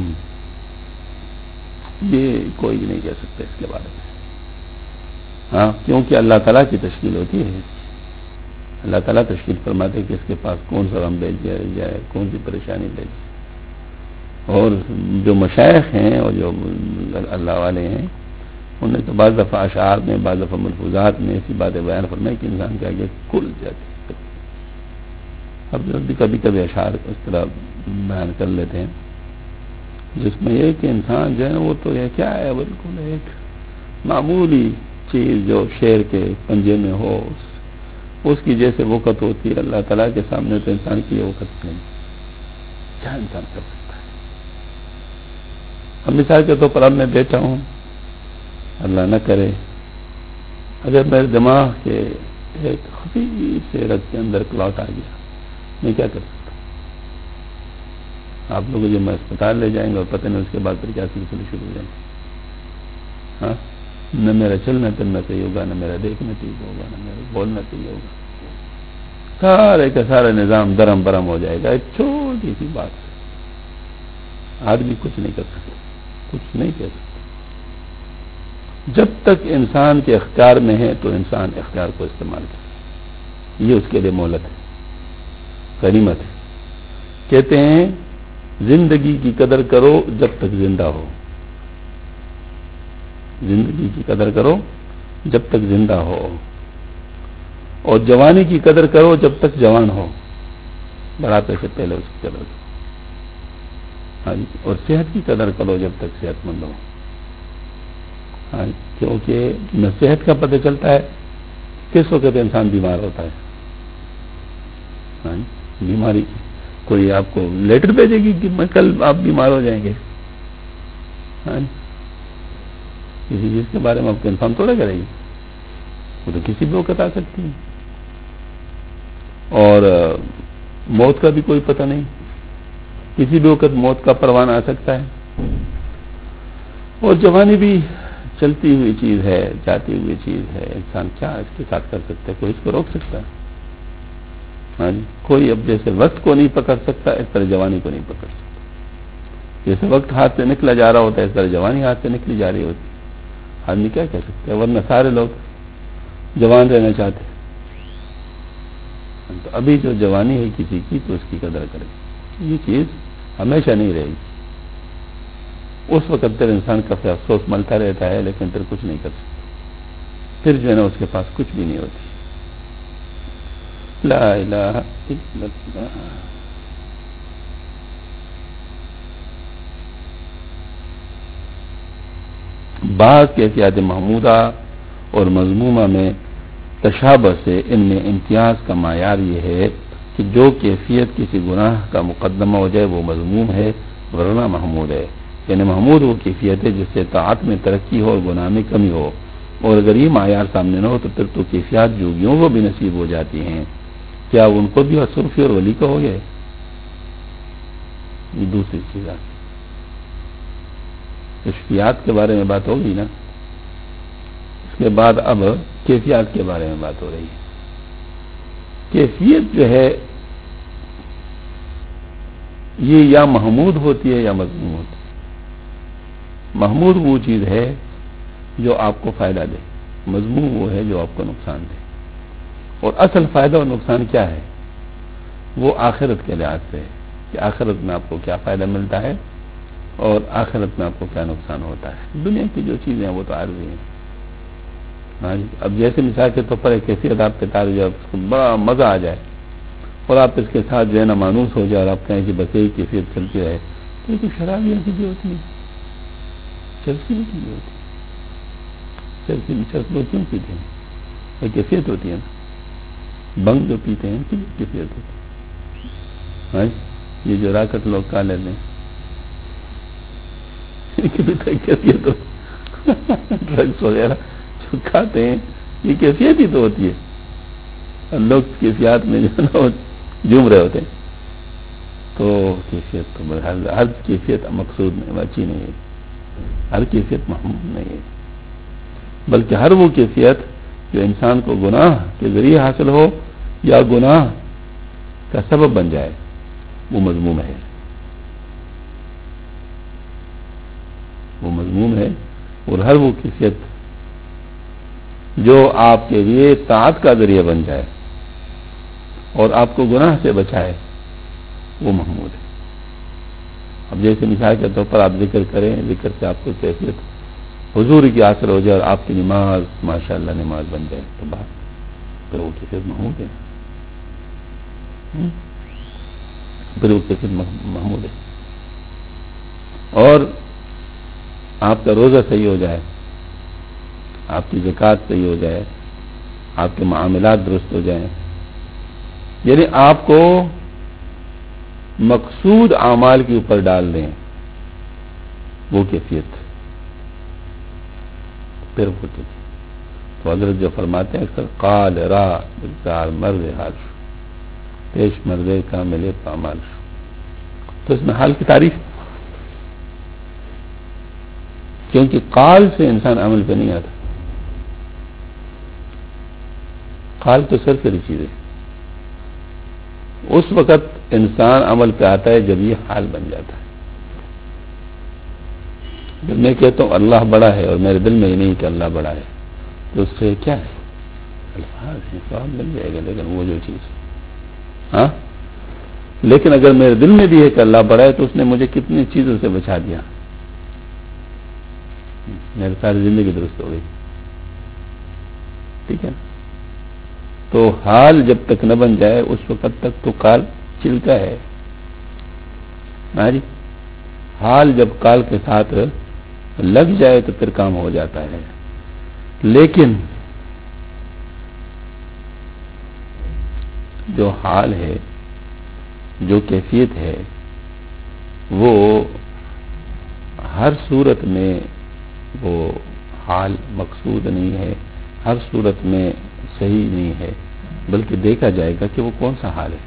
یہ کوئی نہیں کہہ سکتا اس کے بارے میں، ہاں، کیونکہ اللہ تعالیٰ کی تشکیل ہوتی ہے، اللہ تعالیٰ تشکیل فرماتے کہ اس کے پاس کون سا غم بھیج جائے، کون سی پریشانی بھیج جائے۔ اور جو مشائخ ہیں اور جو اللہ والے ہیں، انہوں نے تو بعض دفعہ اشعار میں، بعض دفعہ ملفوظات میں ایسی باتیں بیان فرمائی کہ انسان کا یہ کھل جاتی ہے۔ اب جب بھی کبھی کبھی اشعار اس طرح بیان کر لیتے ہیں جس میں یہ کہ انسان جو ہے وہ تو یہ کیا ہے، بالکل ایک معمولی چیز جو شیر کے پنجے میں ہو اس کی جیسے وقت ہوتی ہے، اللہ تعالیٰ کے سامنے تو انسان کی یہ وقت نہیں، کیا انسان کر سکتا ہے۔ اب مثال کے طور پر اب میں بیٹھا ہوں، اللہ نہ کرے اگر میرے دماغ کے ایک خفیف سے رگ کے اندر کلاٹ آ گیا، میں کیا کر سکتا ہوں؟ آپ لوگ جو میں اسپتال لے جائیں گے اور پتہ نہیں اس کے بعد پھر کیا سلسلے شروع ہو جائیں گے، ہاں، نہ میرا چلنا پھرنا صحیح ہوگا، نہ میرا دیکھنا ٹھیک ہوگا، نہ میرا بولنا صحیح ہوگا، سارے کا سارا نظام درم برم ہو جائے گا۔ ایک چھوٹی سی بات آدمی کچھ نہیں کر سکتا، کچھ نہیں کہہ سکتا۔ جب تک انسان کے اختیار میں ہے تو انسان اختیار کو استعمال کرے، یہ اس کے لیے مہلت ہے، غنیمت ہے۔ کہتے ہیں زندگی کی قدر کرو جب تک زندہ ہو، زندگی کی قدر کرو جب تک زندہ ہو، اور جوانی کی قدر کرو جب تک جوان ہو، بڑھاپے سے پہلے اس کی قدر کرو، ہاں جی، اور صحت کی قدر کرو جب تک صحت مند ہو، ہاں، کیونکہ نہ صحت کا پتہ چلتا ہے کس وقت انسان بیمار ہوتا ہے، ہاں، بیماری کوئی آپ کو لیٹر بھیجے گی کہ میں کل آپ بیمار ہو جائیں گے، ہاں، کسی چیز کے بارے میں آپ کو انفارم تھوڑا کرے گی، وہ تو کسی بھی وقت آ سکتی ہے، اور موت کا بھی کوئی پتہ نہیں، کسی بھی وقت موت کا پروانہ آ سکتا ہے، اور جوانی بھی چلتی ہوئی چیز ہے، جاتی ہوئی چیز ہے، انسان کیا اس کے ساتھ کر سکتا ہے، کوئی اس کو روک سکتا ہے، ہاں جی، کوئی اب جیسے وقت کو نہیں پکڑ سکتا اس طرح جوانی کو نہیں پکڑ سکتا، جیسے وقت ہاتھ سے نکلا جا رہا ہوتا ہے اس طرح جوانی ہاتھ سے نکلی جا رہی ہوتی ہے، آدمی کیا کہہ سکتا ہے، ورنہ سارے لوگ جوان رہنا چاہتے ہیں، تو ابھی جو جوانی ہے کسی کی تو اس کی قدر کرے، یہ چیز ہمیشہ نہیں رہے گی، اس وقت پھر انسان کا پھر افسوس ملتا رہتا ہے، لیکن پھر کچھ نہیں کر سکتا، پھر جو ہے نا اس کے پاس کچھ بھی نہیں ہوتی۔ لا الہ الا اللہ۔ بعض کیفیات محمودہ اور مذمومہ میں تشابہ سے ان میں امتیاز کا معیار یہ ہے کہ جو کیفیت کسی گناہ کا مقدمہ ہو جائے وہ مذموم ہے ورنہ محمود ہے، یعنی محمود وہ کیفیت ہے جس سے طاعت میں ترقی ہو اور گناہ میں کمی ہو، اور اگر یہ معیار سامنے نہ ہو تو پھر تو کیفیات جوگیوں کو بھی نصیب ہو جاتی ہیں، کیا ان کو بھی صوفی اور ولی کا ہو گئے؟ یہ دوسری چیز ہے، کشفیات کے بارے میں بات ہوگی نا، اس کے بعد اب کیفیات کے بارے میں بات ہو رہی ہے۔ کیفیت جو ہے یہ یا محمود ہوتی ہے یا مذموم ہوتی ہے۔ محمود وہ چیز ہے جو آپ کو فائدہ دے، مذموم وہ ہے جو آپ کو نقصان دے۔ اور اصل فائدہ اور نقصان کیا ہے؟ وہ آخرت کے لحاظ سے ہے کہ آخرت میں آپ کو کیا فائدہ ملتا ہے اور آخرت میں آپ کو کیا نقصان ہوتا ہے۔ دنیا کی جو چیزیں ہیں وہ تو عارضی ہیں۔ ہاں جی، اب جیسے مثال کے طور پر ایک کیفیت آپ کے تعلق جب اس کو بڑا مزہ آ جائے اور آپ اس کے ساتھ جو ہے نا مانوس ہو جائے اور آپ کہیں کہ بس یہی کیفیت چلتی رہے، تو یہ تو شراب ایسی بھی ہوتی ہے، چلتی نہیں کی ہوتی، چلتی نہیں چلتی لوگ کیوں پیتے ہیں؟ یہ کیفیت ہوتی ہے نا، بنگ جو پیتے ہیں ان کی کیفیت ہوتی ہے۔ ہاں جی، یہ جو راکٹ لوگ کھا لیتے ہیں ان کی بھی کیفیت ہوتی ہے، ڈرگس وغیرہ جو کھاتے ہیں یہ کیفیت ہی تو ہوتی ہے، لوگ کیفیات میں جو ہے نا جھوم رہے ہوتے ہیں۔ تو کیفیت تو ہر ہر کیفیت مقصود نہیں، اچھی نہیں ہے، ہر کیفیت محمود نہیں ہے، بلکہ ہر وہ کیفیت جو انسان کو گناہ کے ذریعے حاصل ہو یا گناہ کا سبب بن جائے وہ مذموم ہے، وہ مذموم ہے۔ اور ہر وہ کیفیت جو آپ کے لیے طاعت کا ذریعہ بن جائے اور آپ کو گناہ سے بچائے وہ محمود ہے۔ اب جیسے مثال کے طور پر آپ ذکر کریں، ذکر سے آپ کو کیفیت حضور کی حاصل ہو جائے اور آپ کی نماز ماشاءاللہ نماز بن جائے تو بات پھر وہ کیفیت محمود ہے، پھر وہ کیفیت محمود ہے۔ اور آپ کا روزہ صحیح ہو جائے، آپ کی زکوٰۃ صحیح ہو جائے، آپ کے معاملات درست ہو جائیں، یعنی آپ کو مقصود اعمال کے اوپر ڈال دیں وہ کیفیت، پھر وہ کیفیت۔ تو حضرت جو فرماتے ہیں اکثر قال را بگزار مرد حال شو پیش مردے کا ملے پامال شو، تو اس میں حال کی تعریف، کیونکہ قال سے انسان عمل پہ نہیں آتا، قال تو سرسری چیز ہے، اس وقت انسان عمل پہ آتا ہے جب یہ حال بن جاتا ہے۔ جب میں کہتا ہوں اللہ بڑا ہے اور میرے دل میں ہی نہیں کہ اللہ بڑا ہے، تو اس سے کیا ہے؟ الفاظ ہیں، سوال مل جائے گا، لیکن وہ جو چیز ہاں لیکن اگر میرے دل میں بھی ہے کہ اللہ بڑا ہے تو اس نے مجھے کتنی چیزوں سے بچا دیا، میری ساری زندگی درست ہو گئی، ٹھیک ہے۔ تو حال جب تک نہ بن جائے اس وقت تک تو کال چلتا ہے، ہاں جی، حال جب کال کے ساتھ لگ جائے تو پھر کام ہو جاتا ہے۔ لیکن جو حال ہے، جو کیفیت ہے، وہ ہر صورت میں وہ حال مقصود نہیں ہے، ہر صورت میں صحیح نہیں ہے، بلکہ دیکھا جائے گا کہ وہ کون سا حال ہے،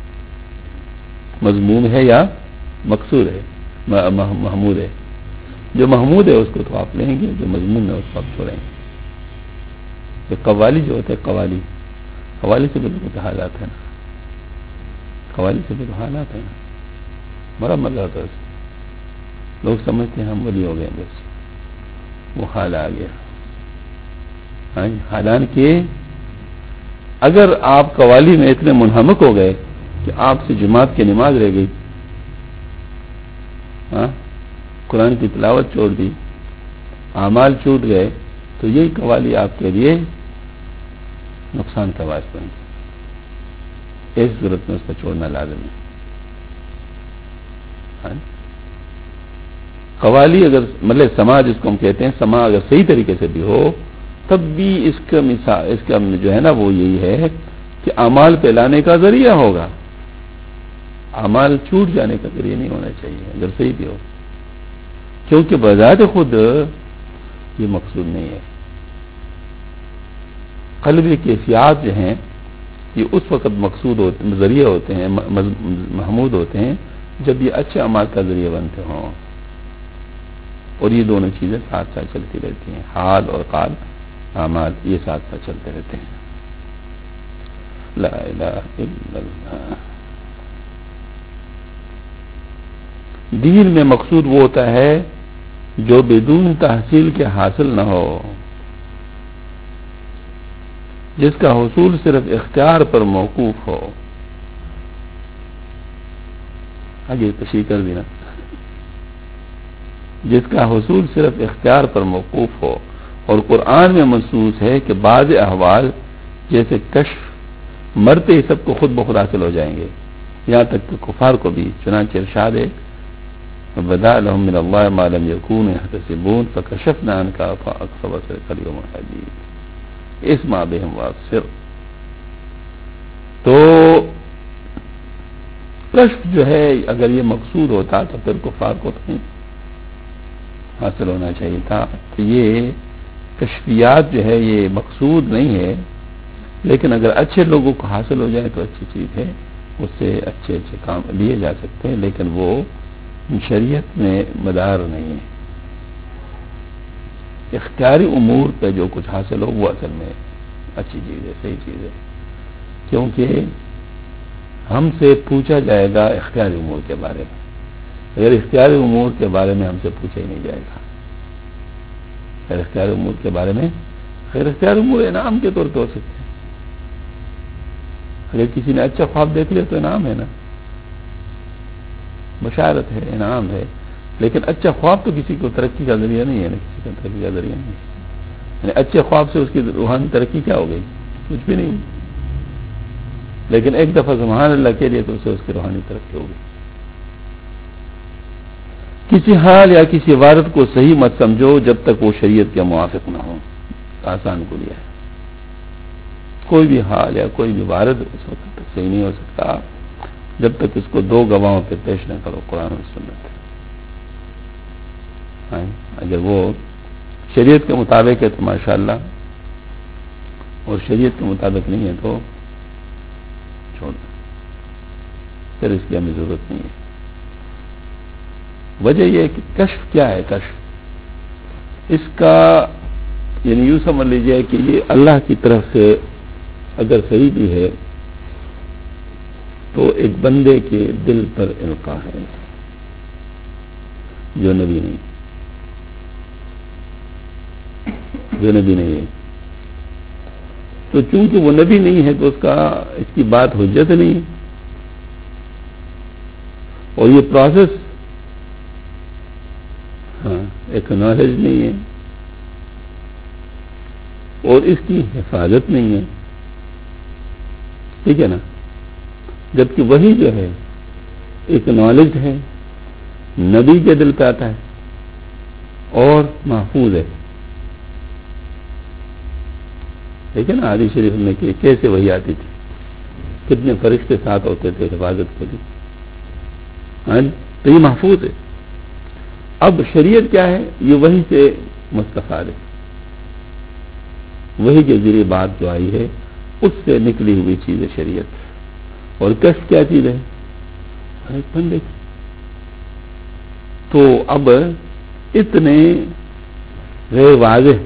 مذموم ہے یا مقصود ہے، محمود ہے۔ جو محمود ہے اس کو تو آپ لیں گے، جو مضمون ہے اس کو آپ چھوڑیں گے۔ یہ قوالی جو ہوتے ہیں، قوالی قوالی سے بھی تو حالات ہیں نا، قوالی سے بھی تو حالات ہیں نا، بڑا مزہ ہوتا ہے اس سے، لوگ سمجھتے ہیں ہم ولی ہو گئے، بس وہ حال آ گیا۔ ہاں جی، حالانکہ اگر آپ قوالی میں اتنے منہمک ہو گئے کہ آپ سے جماعت کی نماز رہ گئی، ہاں قرآن کی تلاوت چھوڑ دی، اعمال چھوٹ گئے، تو یہی قوالی آپ کے لیے نقصان کا باعث بن گئی، اس صورت میں اس کو چھوڑنا لازم ہے۔ ہاں قوالی اگر مطلب سما جس کو ہم کہتے ہیں، سما اگر صحیح طریقے سے بھی ہو تب بھی اس کا مثال اس کا جو ہے نا وہ یہی ہے کہ اعمال پہ لانے کا ذریعہ ہوگا، اعمال چھوٹ جانے کا ذریعہ نہیں ہونا چاہیے اگر صحیح بھی ہو، کیونکہ بذات خود یہ مقصود نہیں ہے۔ قلبی کیفیات جو ہیں یہ اس وقت مقصود ہوتے ذریعے ہوتے ہیں، محمود ہوتے ہیں جب یہ اچھے اعمال کا ذریعہ بنتے ہوں، اور یہ دونوں چیزیں ساتھ ساتھ چلتی رہتی ہیں، حال اور قال اعمال یہ ساتھ ساتھ چلتے رہتے ہیں۔ لا الہ الا اللہ. دین میں مقصود وہ ہوتا ہے جو بدون تحصیل کے حاصل نہ ہو، جس کا حصول صرف اختیار پر موقوف ہو. آگے تشریح کر دینا. جس کا حصول صرف اختیار پر موقوف ہو، اور قرآن میں منصوص ہے کہ بعض احوال جیسے کشف مرتے ہی سب کو خود بخود حاصل ہو جائیں گے، یہاں تک کہ کفار کو بھی. چنانچہ ارشاد ہے وَبَدَأَ لَهُم مِّنَ اللَّهِ مَا لَمْ يَكُونُوا يَحْتَسِبُونَ فَكَشَفْنَا عَنكَ غِطَاءَكَ فَبَصَرُكَ الْيَوْمَ حَدِيدٌ اسمع بهم وابصر. تو کشف جو ہے اگر یہ مقصود ہوتا تو پھر کفار کو تو نہیں حاصل ہونا چاہیے تھا. تو یہ کشفیات جو ہے یہ مقصود نہیں ہے، لیکن اگر اچھے لوگوں کو حاصل ہو جائے تو اچھی چیز ہے، اس سے اچھے اچھے کام لیے جا سکتے ہیں، لیکن وہ شریعت میں مدار نہیں ہے. اختیاری امور پہ جو کچھ حاصل ہو وہ اصل میں اچھی چیز ہے، صحیح چیز ہے، کیونکہ ہم سے پوچھا جائے گا اختیاری امور کے بارے میں. اگر اختیاری امور کے بارے میں ہم سے پوچھا ہی نہیں جائے گا، خیر اختیاری امور کے بارے میں خیر اختیاری امور انعام کے طور پہ ہو سکتے ہیں. اگر کسی نے اچھا خواب دیکھ لیا تو انعام ہے نا، بشارت ہے، انعام ہے. لیکن اچھا خواب تو کسی کو ترقی کا ذریعہ نہیں ہے نا، کسی کا ترقی کا ذریعہ نہیں ہے. یعنی اچھے خواب سے اس کی روحانی ترقی کیا ہو گئی؟ کچھ بھی نہیں. لیکن ایک دفعہ سبحان اللہ کے لیے تو اسے اس کی روحانی ترقی ہو گئی. کسی حال یا کسی عبارت کو صحیح مت سمجھو جب تک وہ شریعت کے موافق نہ ہو. آسان کو لیا ہے. کوئی بھی حال یا کوئی بھی عبارت اس وقت تک صحیح نہیں ہو سکتا جب تک اس کو دو گواہوں پہ پیش نہ کرو، قرآن اور سنت. اگر وہ شریعت کے مطابق ہے تو ماشاءاللہ، اور شریعت کے مطابق نہیں ہے تو چھوڑ دو، پھر اس کی ہمیں ضرورت نہیں ہے. وجہ یہ ہے کہ کشف کیا ہے؟ کشف اس کا یعنی یوں سمجھ لیجیے کہ یہ اللہ کی طرف سے اگر صحیح بھی ہے تو ایک بندے کے دل پر القاء ہے جو نبی نہیں جو نبی نہیں ہے. تو چونکہ وہ نبی نہیں ہے تو اس کا اس کی بات حجت نہیں، اور یہ پروسیس ہاں ایک نالج نہیں ہے، اور اس کی حفاظت نہیں ہے. ٹھیک ہے نا؟ جبکہ وہی جو ہے ایک نالج ہے، نبی کے دل پہ آتا ہے اور محفوظ ہے. ٹھیک ہے نا؟ حدیث شریف میں کہ کیسے وہی آتی تھی، کتنے فرشتے ساتھ ہوتے تھے حفاظت کے لیے. ہاں تو یہ محفوظ ہے. اب شریعت کیا ہے؟ یہ وہی سے مستفاد ہے، وہی کے ذریعے بات جو آئی ہے اس سے نکلی ہوئی چیز ہے شریعت. اور کشف کیا چیز ہے؟ ایک بندے کی. تو اب اتنے غیر واضح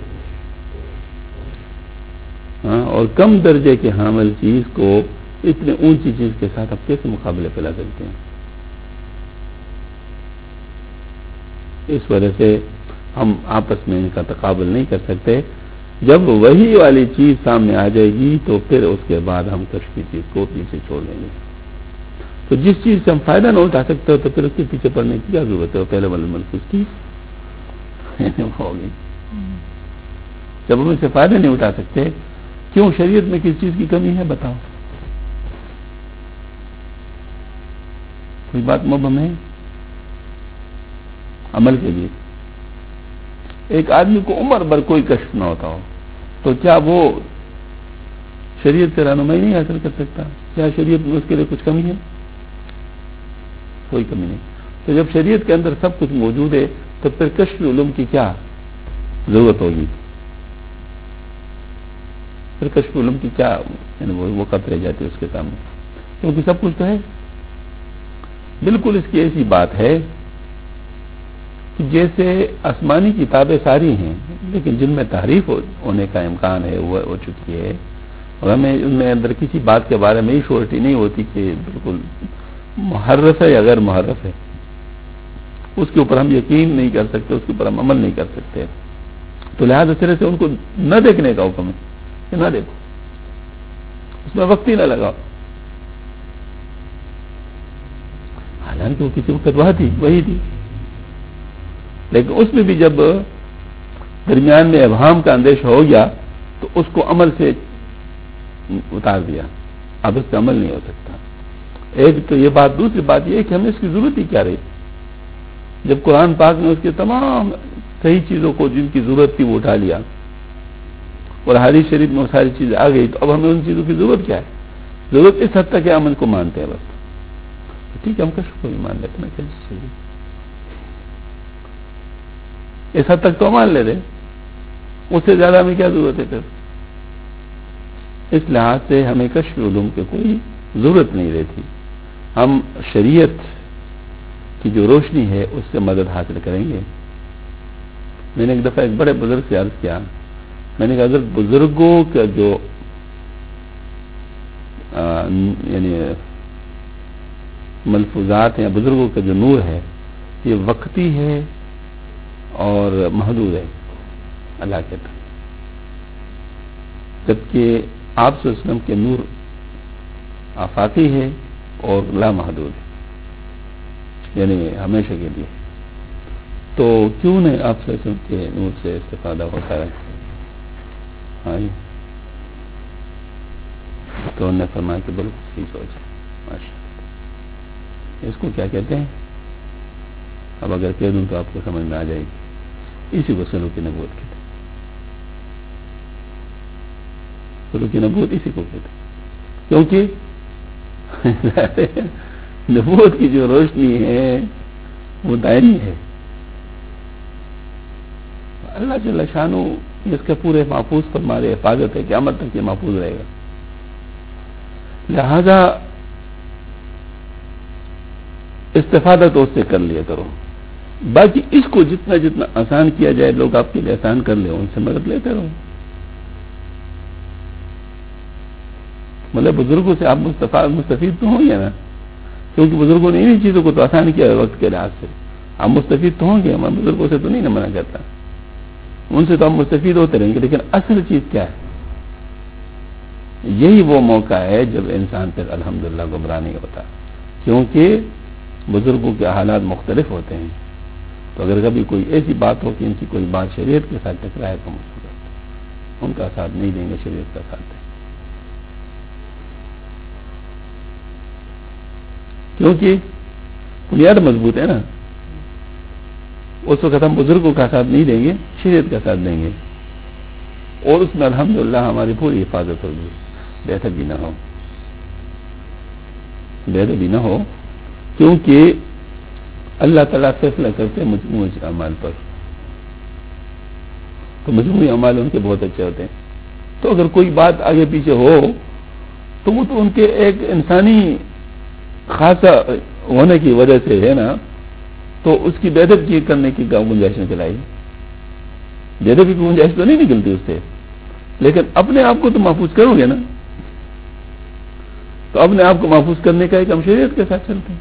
ہاں اور کم درجے کے حامل چیز کو اتنے اونچی چیز کے ساتھ آپ کیسے مقابلے پہ لا سکتے ہیں؟ اس وجہ سے ہم آپس میں ان کا تقابل نہیں کر سکتے. جب وہی والی چیز سامنے آ جائے گی تو پھر اس کے بعد ہم کشف کی چیز کو پیچھے چھوڑ دیں گے. تو جس چیز سے ہم فائدہ نہ اٹھا سکتے ہو تو پھر اس کے پیچھے پڑنے کی کیا ضرورت ہے؟ پہلے والے محسوس کی ہوگی. جب ہم اس سے فائدہ نہیں اٹھا سکتے، کیوں شریعت میں کس چیز کی کمی ہے بتاؤ؟ کوئی بات مبہم ہے عمل کے لیے؟ ایک آدمی کو عمر بھر کوئی کشف نہ ہوتا ہو تو کیا وہ شریعت سے رہنمائی نہیں حاصل کر سکتا؟ کیا شریعت میں اس کے لیے کچھ کمی ہے؟ کوئی کمی نہیں. تو جب شریعت کے اندر سب کچھ موجود ہے تو پھر کشف علوم کی کیا ضرورت ہوگی؟ پھر کشف علوم کی کیا یعنی وہ وقت رہ جاتی ہے اس کے سامنے، کیونکہ سب کچھ تو ہے. بالکل اس کی ایسی بات ہے کہ جیسے آسمانی کتابیں ساری ہیں لیکن جن میں تحریف ہونے کا امکان ہے وہ ہو چکی ہے، اور ہمیں ان میں اندر کسی بات کے بارے میں ہی شورٹی نہیں ہوتی کہ بالکل محرف ہے یا غیر محرف ہے، اس کے اوپر ہم یقین نہیں کر سکتے، اس کے اوپر ہم عمل نہیں کر سکتے. تو لہذا سرے سے ان کو نہ دیکھنے کا حکم ہے کہ نہ دیکھو، اس میں وقت ہی نہ لگاؤ. حالانکہ وہ کسی وقت وہاں تھی وہی تھی، لیکن اس میں بھی جب درمیان میں ابہام کا اندیشہ ہو گیا تو اس کو عمل سے اتار دیا. اب اس کا عمل نہیں ہو سکتا. ایک تو یہ بات، دوسری بات یہ کہ ہمیں اس کی ضرورت ہی کیا رہی جب قرآن پاک نے اس کے تمام صحیح چیزوں کو جن کی ضرورت تھی وہ اٹھا لیا اور حدیث شریف میں وہ ساری چیزیں آ گئی، تو اب ہمیں ان چیزوں کی ضرورت کیا ہے؟ ضرورت اس حد تک کہ ہم ان کو مانتے ہیں بس. ٹھیک ہے، ہم کشف کو بھی مان لیتے ہیں، اس حد تک تو مان لے رہے، اس سے زیادہ ہمیں کیا ضرورت ہے پھر؟ اس لحاظ سے ہمیں کشف علوم کی کوئی ضرورت نہیں رہتی. ہم شریعت کی جو روشنی ہے اس سے مدد حاصل کریں گے. میں نے ایک دفعہ ایک بڑے بزرگ سے عرض کیا، میں نے کہا حضرت بزرگوں کا جو آ, یعنی ملفوظات ہیں، بزرگوں کا جو نور ہے یہ وقتی ہے اور محدود ہے اللہ کے تک، جبکہ آپ صلی اللہ علیہ وسلم کے نور آفاقی ہے اور لامحدود ہے، یعنی ہمیشہ کے لیے. تو کیوں نہیں آپ صلی اللہ علیہ وسلم کے نور سے استفادہ ہوتا ہے؟ ہاں جی. تو انہوں نے فرمایا کہ بالکل صحیح سوچ ہے، ماشاء اللہ. اس کو کیا کہتے ہیں؟ اب اگر کہہ دوں تو آپ کو سمجھ میں آ جائے گی. اسی کو سلوک نبوت کہتے ہیں. سلوک نبوت اسی کو کہتے ہیں، کیونکہ نبوت کی جو روشنی ہے وہ دائمی ہے. اللہ جل شانہ اس کے پورے محفوظ فرما دے، حفاظت ہے، قیامت تک یہ محفوظ رہے گا. لہذا استفادہ تو اس سے کر لیا کرو. باقی اس کو جتنا جتنا آسان کیا جائے، لوگ آپ کے لیے آسان کر لیں، ان سے مدد لیتے رہو. مطلب بزرگوں سے آپ مستفید تو ہوں گے نا، کیونکہ بزرگوں نے انہیں چیزوں کو تو آسان کیا ہے وقت کے لحاظ سے. آپ مستفید تو ہوں گے، ہمارے بزرگوں سے تو نہیں نہ منع کرتا، ان سے تو ہم مستفید ہوتے رہیں گے. لیکن اصل چیز کیا ہے؟ یہی وہ موقع ہے جب انسان پھر الحمدللہ گمراہ نہیں ہوتا، کیونکہ بزرگوں کے حالات مختلف ہوتے ہیں. تو اگر کبھی کوئی ایسی بات ہو کہ ان کی کوئی بات شریعت کے ساتھ ٹکرائے تو ان کا ساتھ نہیں دیں گے، شریعت کا ساتھ دیں گے. کیونکہ بنیاد مضبوط ہے نا. اس وقت ہم بزرگوں کا ساتھ نہیں دیں گے، شریعت کا ساتھ دیں گے، اور اس میں الحمدللہ ہماری پوری حفاظت ہوگی. بہتر بھی نہ ہو، بہتر بھی نہ ہو، کیونکہ اللہ تعالیٰ فیصلہ کرتے ہیں مجموعی اعمال پر، تو مجموعی اعمال ان کے بہت اچھے ہوتے ہیں. تو اگر کوئی بات آگے پیچھے ہو تو وہ تو ان کے ایک انسانی خاصا ہونے کی وجہ سے ہے نا، تو اس کی بہتر چیز کرنے کی گنجائش نکل آئی. بہتر کی گنجائش تو نہیں نکلتی اس سے، لیکن اپنے آپ کو تو محفوظ کرو گے نا. تو اپنے آپ کو محفوظ کرنے کا ایک ہم شریعت کے ساتھ چلتے ہیں.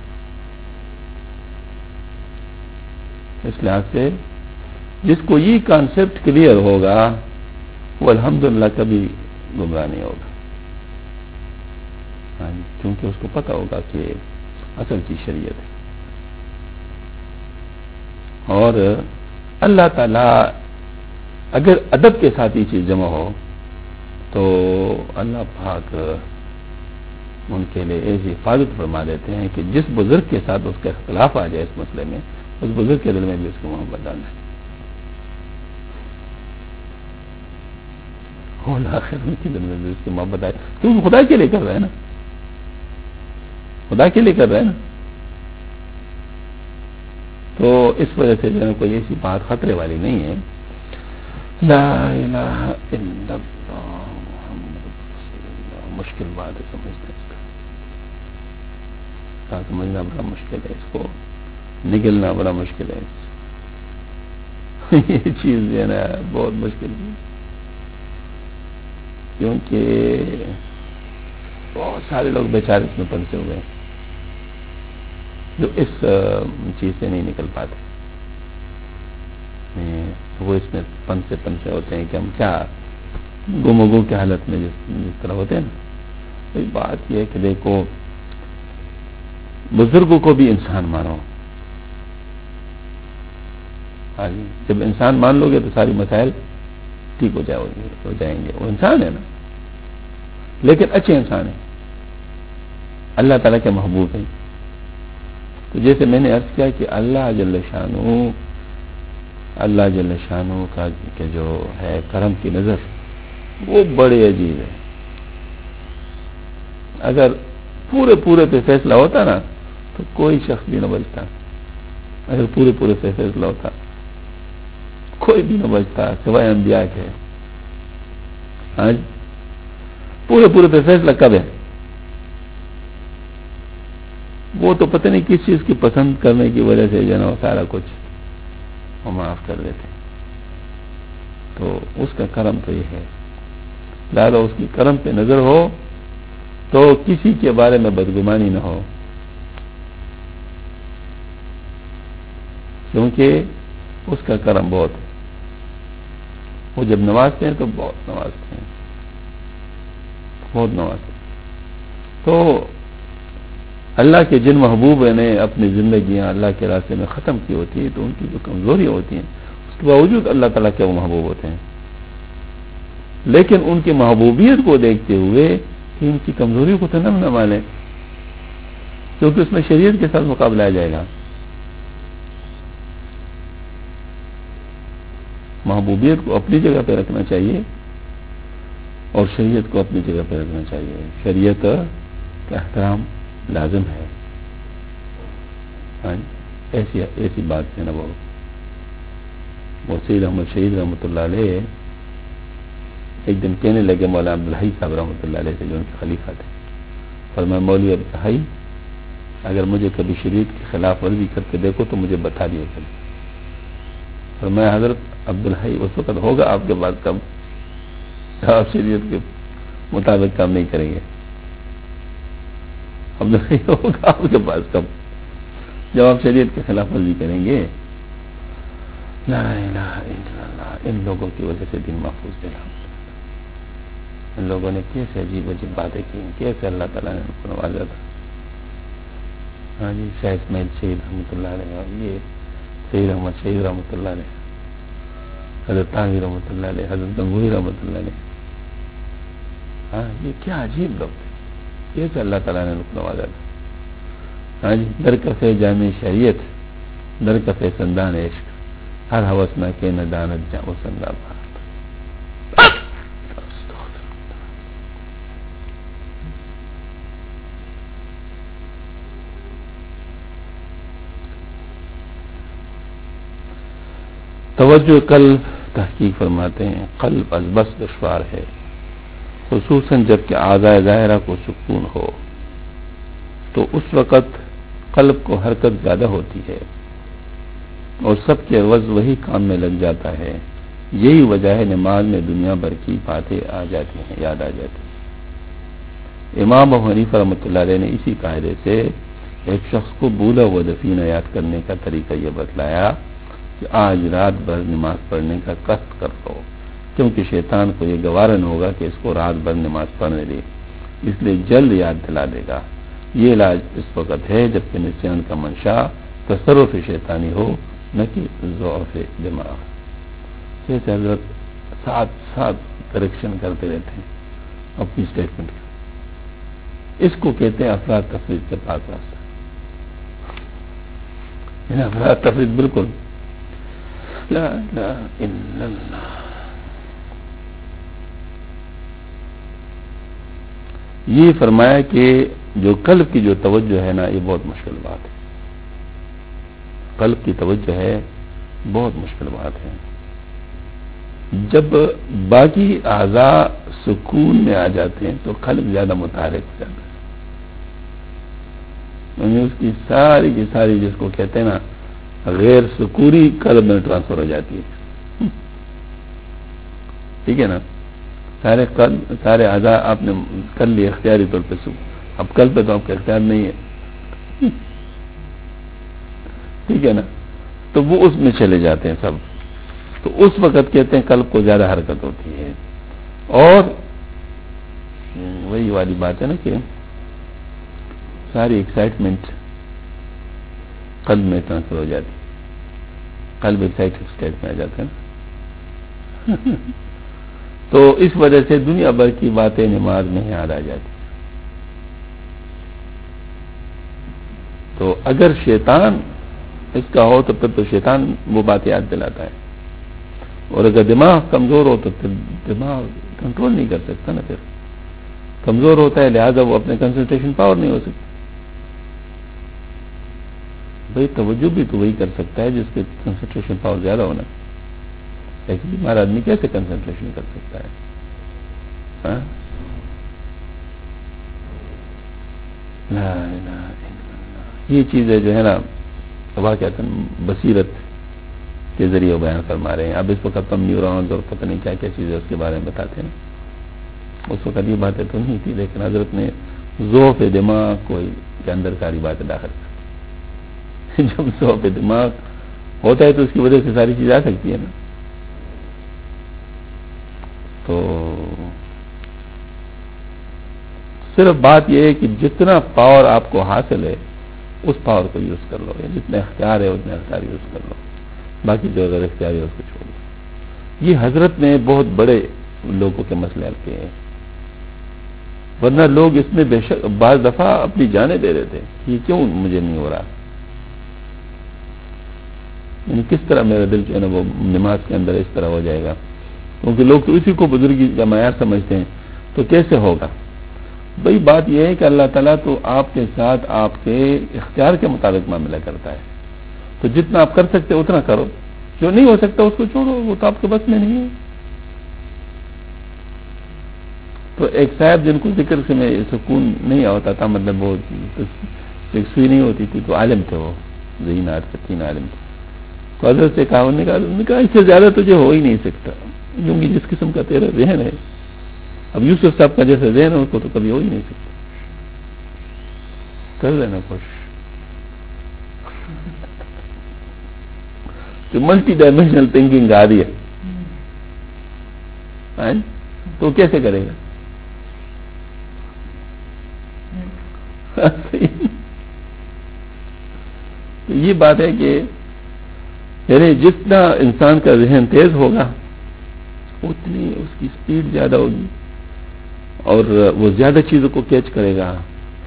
اس لحاظ سے جس کو یہ کانسیپٹ کلیئر ہوگا وہ الحمدللہ کبھی گمراہ نہیں ہوگا، کیونکہ اس کو پتہ ہوگا کہ اصل چیز شریعت ہے. اور اللہ تعالی اگر ادب کے ساتھ یہ چیز جمع ہو تو اللہ پاک ان کے لیے ایسی حفاظت فرما دیتے ہیں کہ جس بزرگ کے ساتھ اس کا اختلاف آ جائے اس مسئلے میں، اس بزرگ کے دل میں بھی اس کو محبت ڈالنا ہے. اور آخر ان کے دل میں بھی اس کی محبت آئے، کیونکہ خدا کے لیے کر رہے ہیں نا، خدا کے لیے کر رہے ہیں نا. تو اس وجہ سے جو ہے کوئی ایسی بات خطرے والی نہیں ہے. لا الہ الا اللہ محمد رسول اللہ. مشکل بات ہے سمجھنا، اس کا سمجھنا بڑا مشکل ہے، اس کو نگلنا بڑا مشکل ہے. یہ چیز جو ہے نا بہت مشکل ہے. کیونکہ بہت سارے لوگ بیچارے اس میں پھنسے ہوئے ہیں جو اس چیز سے نہیں نکل پاتے. وہ اس میں پنسے پنسے ہوتے ہیں کہ ہم کیا گم و گو کی حالت میں جس جس طرح ہوتے ہیں نا. تو بات یہ ہے کہ دیکھو بزرگوں کو بھی انسان مانو. ہاں جی، جب انسان مان لو گے تو ساری مسائل ٹھیک ہو جائے ہو جائیں گے. وہ انسان ہے نا، لیکن اچھے انسان ہیں، اللہ تعالیٰ کے محبوب ہیں. تو جیسے میں نے عرض کیا کہ اللہ جل شانہ اللہ جل شانہ کا کہ جو ہے کرم کی نظر وہ بڑے عجیب ہے. اگر پورے پورے پہ فیصلہ ہوتا نا تو کوئی شخص بھی نہ بچتا. اگر پورے پورے پہ فیصلہ ہوتا کوئی بھی نہ بچتا سوائے انبیاء کے. آج پورے پورے پہ فیصلہ کب ہے؟ وہ تو پتہ نہیں کس چیز کی پسند کرنے کی وجہ سے جو نا سارا کچھ وہ معاف کر دیتے. تو اس کا کرم تو یہ ہے، لہذا اس کی کرم پہ نظر ہو تو کسی کے بارے میں بدگمانی نہ ہو، کیونکہ اس کا کرم بہت ہے. وہ جب نوازتے ہیں تو بہت نوازتے ہیں بہت نوازتے ہیں. تو اللہ کے جن محبوب نے اپنی زندگیاں اللہ کے راستے میں ختم کی ہوتی ہیں تو ان کی جو کمزوریاں ہوتی ہیں اس کے باوجود اللہ تعالیٰ کے وہ محبوب ہوتے ہیں. لیکن ان کی محبوبیت کو دیکھتے ہوئے کہ ان کی کمزوریوں کو تو نہ نہ مانے، کیونکہ اس میں شریعت کے ساتھ مقابلہ آ جائے گا. محبوبیت کو اپنی جگہ پہ رکھنا چاہیے اور شریعت کو اپنی جگہ پہ رکھنا چاہیے. شریعت کا احترام لازم ہے. ایسی ایسی بات سے نا وہ وہ سید احمد شہید رحمۃ اللہ علیہ ایک دن کہنے لگے مولانا عبدالحی صاحب رحمۃ اللہ علیہ سے جو ان کے خلیفہ تھے، فرمایا مولوی عبدالحی اگر مجھے کبھی شریعت کی خلاف ورزی کرتے دیکھو تو مجھے بتا دیے کریں. فرمایا حضرت عبدالحی اس وقت ہوگا آپ کے پاس کب آپ شریعت کے مطابق کام نہیں کریں گے. عبدالحی ہوگا آپ کے پاس کب جب آپ شریعت کے خلاف ورزی کریں گے. لا الہ الا اللہ. ان لوگوں کی وجہ سے دین محفوظ ہے. ان لوگوں نے کیسے عجیب عجیب باتیں کی، کیسے اللہ تعالیٰ نے ان کو نوازا تھا. ہاں جی، شاہ اسماعیل شہید رحمۃ اللہ علیہ، یہ سید احمد شہید رحمۃ اللہ علیہ، حضرت تانوی رحمۃ اللہ علیہ، حضرت گنگوہی رحمۃ اللہ علیہ. ہاں یہ کیا عجیب لوگ تھے، کیسے اللہ تعالیٰ نے ان کو نوازا تھا. ہاں جی، درکفے جامع شریعت درکفے سندان عشق ہر ہوس نہ کہ نہ دانت جا وہ سندا بات. توجہ قلب تحقیق فرماتے ہیں قلب البس دشوار ہے، خصوصاً جب کہ اعضاء ظاہرہ کو سکون ہو تو اس وقت قلب کو حرکت زیادہ ہوتی ہے اور سب کے عوض وہی کام میں لگ جاتا ہے. یہی وجہ ہے نماز میں دنیا بھر کی باتیں آ جاتی ہیں، یاد آ جاتی ہیں. امام ابو حنیفہ رحمۃ اللہ علیہ نے اسی قاعدے سے ایک شخص کو بولا و دفینہ یاد کرنے کا طریقہ یہ بتلایا کہ آج رات بھر نماز پڑھنے کا قصد کر لو، کیونکہ شیطان کو یہ گوارا نہ ہوگا کہ اس کو رات بھر نماز پڑھنے دے، اس لیے جلد یاد دلا دے گا. یہ علاج اس وقت ہے جبکہ نسیان کا منشا تصرف شیطانی ہو نہ کہ ضعف دماغ. جیسے حضرت ساتھ ساتھ کریکشن کرتے رہتے ہیں اپنی اسٹیٹمنٹ کا، اس کو کہتے ہیں افراد تفرید سے پاک راستہ. افراد تفرید بالکل لا الہ الا اللہ. یہ فرمایا کہ جو قلب کی جو توجہ ہے نا یہ بہت مشکل بات ہے. قلب کی توجہ ہے بہت مشکل بات ہے. جب باقی اعضاء سکون میں آ جاتے ہیں تو قلب زیادہ متحرک ہو جاتا ہے. یعنی اس کی ساری کی ساری جس کو کہتے ہیں نا غیر سکونی قلب میں ٹرانسفر ہو جاتی ہے. ٹھیک ہے نا، سارے کل سارے اعضاء آپ نے کر لیے اختیاری طور پہ، اب کل پہ تو آپ کا اختیار نہیں ہے، ٹھیک ہے نا، تو وہ اس میں چلے جاتے ہیں سب، تو اس وقت کہتے ہیں قلب کو زیادہ حرکت ہوتی ہے، اور وہی والی بات ہے نا کہ ساری ایکسائٹمنٹ قلب میں ٹرانسفر ہو جاتی، قلب ایکسائٹڈ اسٹیٹ میں آ جاتا ہے نا تو اس وجہ سے دنیا بھر کی باتیں نماز میں یاد آ جاتی. تو اگر شیطان اس کا ہو تو پھر تو شیطان وہ بات یاد دلاتا ہے، اور اگر دماغ کمزور ہو تو پھر دماغ کنٹرول نہیں کر سکتا نا، پھر کمزور ہوتا ہے، لہذا وہ اپنے کنسنٹریشن پاور نہیں ہو سکتی. بھائی توجہ بھی تو وہی کر سکتا ہے جس کے کنسنٹریشن پاور زیادہ ہونا، ایک بیمار آدمی کیسے کنسنٹریشن کر سکتا ہے؟ ہاں؟ لا الہ الا اللہ. یہ چیزیں جو ہے نا واقعات بصیرت کے ذریعے بیان فرما رہے ہیں. اب اس وقت ہم نیورونز اور پتہ نہیں کیا کیا چیزیں اس کے بارے میں بتاتے ہیں. اس وقت یہ باتیں تو نہیں تھی، لیکن حضرت نے ذوف دماغ کو کے اندر ساری باتیں داخل کر. جب ذوف دماغ ہوتا ہے تو اس کی وجہ سے ساری چیز آ سکتی ہے نا. تو صرف بات یہ ہے کہ جتنا پاور آپ کو حاصل ہے اس پاور کو یوز کر لو، یا جتنے اختیار ہے اتنے اختیار یوز کر لو، باقی جو اگر اختیار ہے اس کو چھوڑ دو. یہ حضرت نے بہت بڑے لوگوں کے مسئلے حل کیے ہیں، ورنہ لوگ اس میں بے شک بعض دفعہ اپنی جانیں دے رہے تھے، یہ کیوں مجھے نہیں ہو رہا، یعنی کس طرح میرا دل جو ہے نا وہ نماز کے اندر اس طرح ہو جائے گا، کیونکہ لوگ تو اسی کو بزرگی کا معیار سمجھتے ہیں. تو کیسے ہوگا؟ بھئی بات یہ ہے کہ اللہ تعالیٰ تو آپ کے ساتھ آپ کے اختیار کے مطابق معاملہ کرتا ہے، تو جتنا آپ کر سکتے اتنا کرو، جو نہیں ہو سکتا اس کو چھوڑو، وہ تو آپ کے بس میں نہیں ہے. تو ایک صاحب جن کو ذکر سے میں سکون نہیں ہوتا تھا، مطلب وہ ایک سوئی نہیں ہوتی تھی، تو عالم تھے، وہ ذہین سکین عالم تھے. تو حضرت سے کہا انہوں نے کہا انہوں نے کہا اس سے زیادہ تجھے ہو ہی نہیں سکتا، کیونکہ جس قسم کا تیرا ذہن ہے، اب یوسف صاحب کا جیسا ذہن ہے اس کو تو کبھی ہو ہی نہیں سکتا. کر لینا خوش تو ملٹی ڈائمینشنل تھنکنگ آ رہی ہے تو کیسے کرے گا؟ تو یہ بات ہے کہ یعنی جتنا انسان کا ذہن تیز ہوگا اتنی اس کی سپیڈ زیادہ ہوگی اور وہ زیادہ چیزوں کو کیچ کرے گا،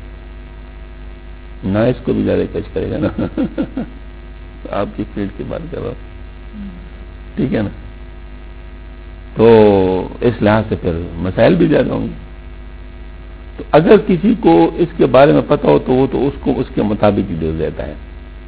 نائس کو بھی زیادہ کیچ کرے گا نا. آپ کی فیلڈ کی بات کر رہا ہوں، ٹھیک ہے نا. تو اس لحاظ سے پھر مسائل بھی زیادہ ہوں گے. تو اگر کسی کو اس کے بارے میں پتہ ہو تو وہ تو اس کو اس کے مطابق ہی دے دیتا ہے،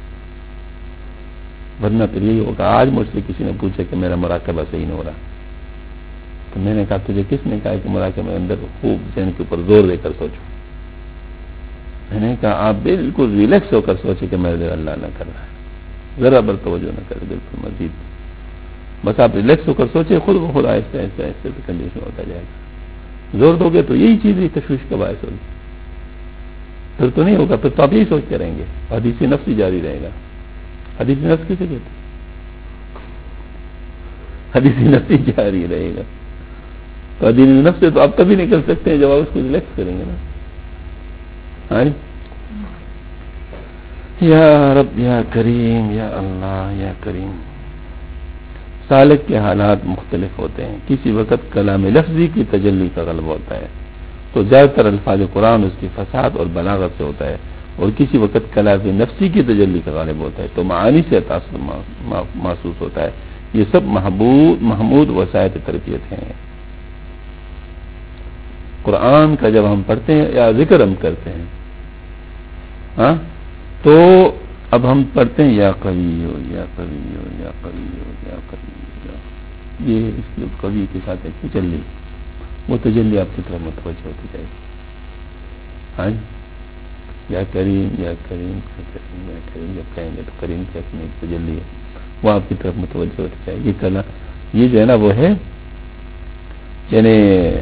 ورنہ پھر یہی ہوگا. آج مجھ سے کسی نے پوچھا کہ میرا مراقبہ صحیح نہیں ہو رہا، تو میں نے کہا تجھے کس نے کہا کہ مراقبہ میں اندر خوب ذہن کے اوپر زور دے کر سوچو. میں نے کہا آپ بالکل ریلیکس ہو کر سوچے کہ میرے دل اللہ نہ کر رہا ہے، ذرا بر توجہ نہ کرے، بالکل مزید بس آپ ریلیکس ہو کر سوچے، خود بخود آہستہ آہستہ آہستہ کنڈیشن ہوتا جائے گا. زور دو گے تو یہی چیز ہی تشویش کا باعث ہوگی، پھر تو نہیں ہوگا، پھر تو آپ یہی سوچتے رہیں گے. حدیث نفس ہی جاری رہے گا. حدیث نفس کسے کہتے ہیں؟ حدیث نفس ہی جاری رہے گا. تو حدیث نفس سے تو آپ کبھی نہیں کر سکتے ہیں جب آپ اس کو ریلیکس کریں گے نا. ہاں یا رب یا کریم یا اللہ یا کریم. سالک کے حالات مختلف ہوتے ہیں. کسی وقت کلام لفظی کی تجلی کا غلبہ ہوتا ہے تو زیادہ تر الفاظ قرآن اس کی فصاحت اور بلاغت سے ہوتا ہے، اور کسی وقت کلام نفسی کی تجلی کا غالب ہوتا ہے تو معانی سے تاثر محسوس ہوتا ہے. یہ سب محبود محمود وسائط تربیت ہیں. قرآن کا جب ہم پڑھتے ہیں یا ذکر ہم کرتے ہیں ہاں تو اب ہم پڑھتے ہیں یا قوی ہو یا قوی ہو یا قوی ہو یا قوی ہو، یہ اس کے قوی کے ساتھ ایک تجلی، وہ تجلی آپ کی طرف متوجہ ہوتی جائے گی. ہاں یا کریم یا کریم یا کریم یا کریم جب کہیں گے تو کریم کی اپنی ایک تجلی ہے، وہ آپ کی طرف متوجہ ہوتی جائے گی. یہ کلا یہ جو ہے نا وہ ہے یعنی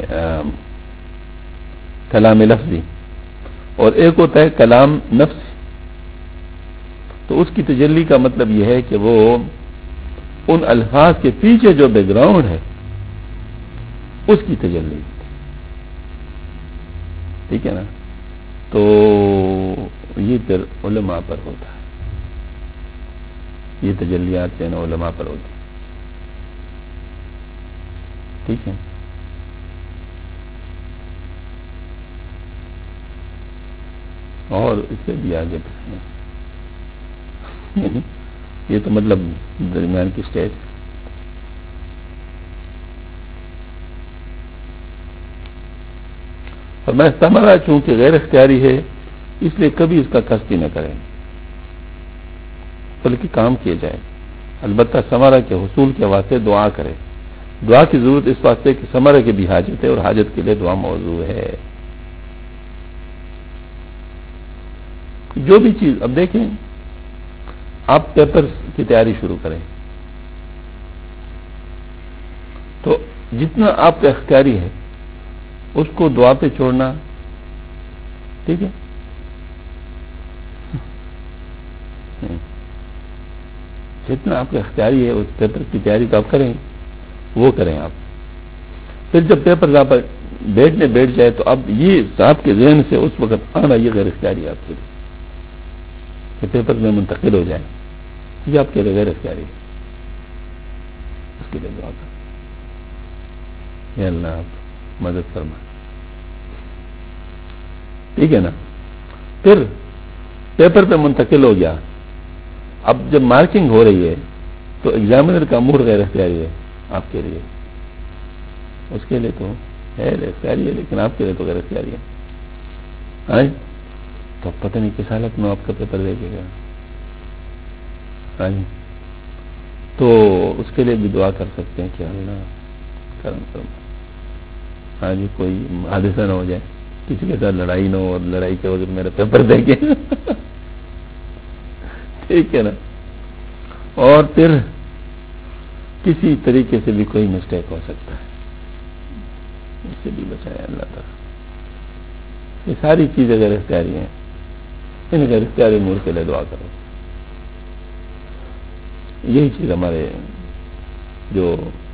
کلام لفظی، اور ایک ہوتا ہے کلام نفسی. تو اس کی تجلی کا مطلب یہ ہے کہ وہ ان الفاظ کے پیچھے جو بیک گراؤنڈ ہے اس کی تجلی، ٹھیک ہے نا. تو یہ پھر علماء پر ہوتا ہے، یہ تجلیات جو ہے نا علماء پر ہوتی ہے، ٹھیک ہے. اور اس سے بھی آگے یہ تو مطلب درمیان کی سٹیج. اور میں ثمرہ چونکہ غیر اختیاری ہے اس لیے کبھی اس کا قصد ہی نہ کریں بلکہ کام کیا جائے. البتہ ثمرہ کے حصول کے واسطے دعا کرے. دعا کی ضرورت اس واسطے کہ ثمرہ کی بھی حاجت ہے اور حاجت کے لیے دعا موضوع ہے. جو بھی چیز، اب دیکھیں آپ پیپر کی تیاری شروع کریں تو جتنا آپ کا اختیاری ہے اس کو دعا پہ چھوڑنا، ٹھیک ہے. جتنا آپ کا اختیاری ہے اس پیپر کی تیاری تو آپ کریں، وہ کریں آپ. پھر جب پیپر آپ بیٹھنے بیٹھ جائے تو اب یہ آپ کے ذہن سے اس وقت آنا یہ غیر اختیاری آپ کے لیے کہ پیپر میں منتقل ہو جائے، یہ آپ کے لیے غیر اختیاری ہے. اس کے لیے دعا کریں، یا اللہ آپ مدد فرما، ٹھیک ہے نا. پھر پیپر پہ منتقل ہو گیا. اب جب مارکنگ ہو رہی ہے تو ایگزامینر کا موڈ غیر اختیاری ہے آپ کے لیے، اس کے لیے تو ہے اختیاری ہے لیکن آپ کے لیے تو غیر اختیاری ہے. ہاں تو پتہ نہیں کس حالت میں آپ کا پیپر دیکھے گا. ہاں تو اس کے لیے بھی دعا کر سکتے ہیں کہ اللہ کرم کرم، ہاں جی کوئی حادثہ نہ ہو جائے، کسی کے ساتھ لڑائی نہ ہو اور لڑائی کے وجہ میرا پیپر دیکھے ٹھیک ہے نا. اور پھر کسی طریقے سے بھی کوئی مسٹیک ہو سکتا ہے، اس سے بھی بچائے اللہ تعالیٰ. یہ ساری چیزیں غیر اختیاری ہیں، ان غیر اختیاری امور کے لیے دعا کرو. یہی چیز ہمارے جو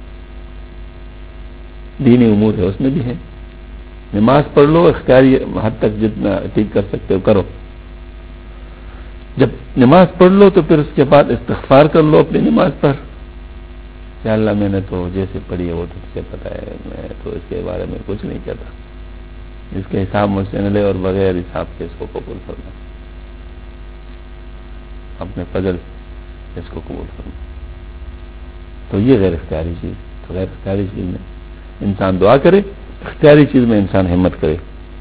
دینی امور ہے اس میں بھی ہے. نماز پڑھ لو، اختیاری حد تک جتنا ٹھیک کر سکتے ہو کرو. جب نماز پڑھ لو تو پھر اس کے بعد استغفار کر لو اپنی نماز پر کہ اللہ میں نے تو جیسے پڑھی ہے وہ تو تجھے پتہ ہے، میں تو اس کے بارے میں کچھ نہیں کہتا، اس کے حساب مجھ سے نہ لے اور بغیر حساب کے اس کو قبول کرنا، اپنے فضل اس کو قبول کرنا. تو یہ غیر اختیاری چیز. تو غیر اختیاری چیز میں انسان دعا کرے، اختیاری چیز میں انسان ہمت کرے.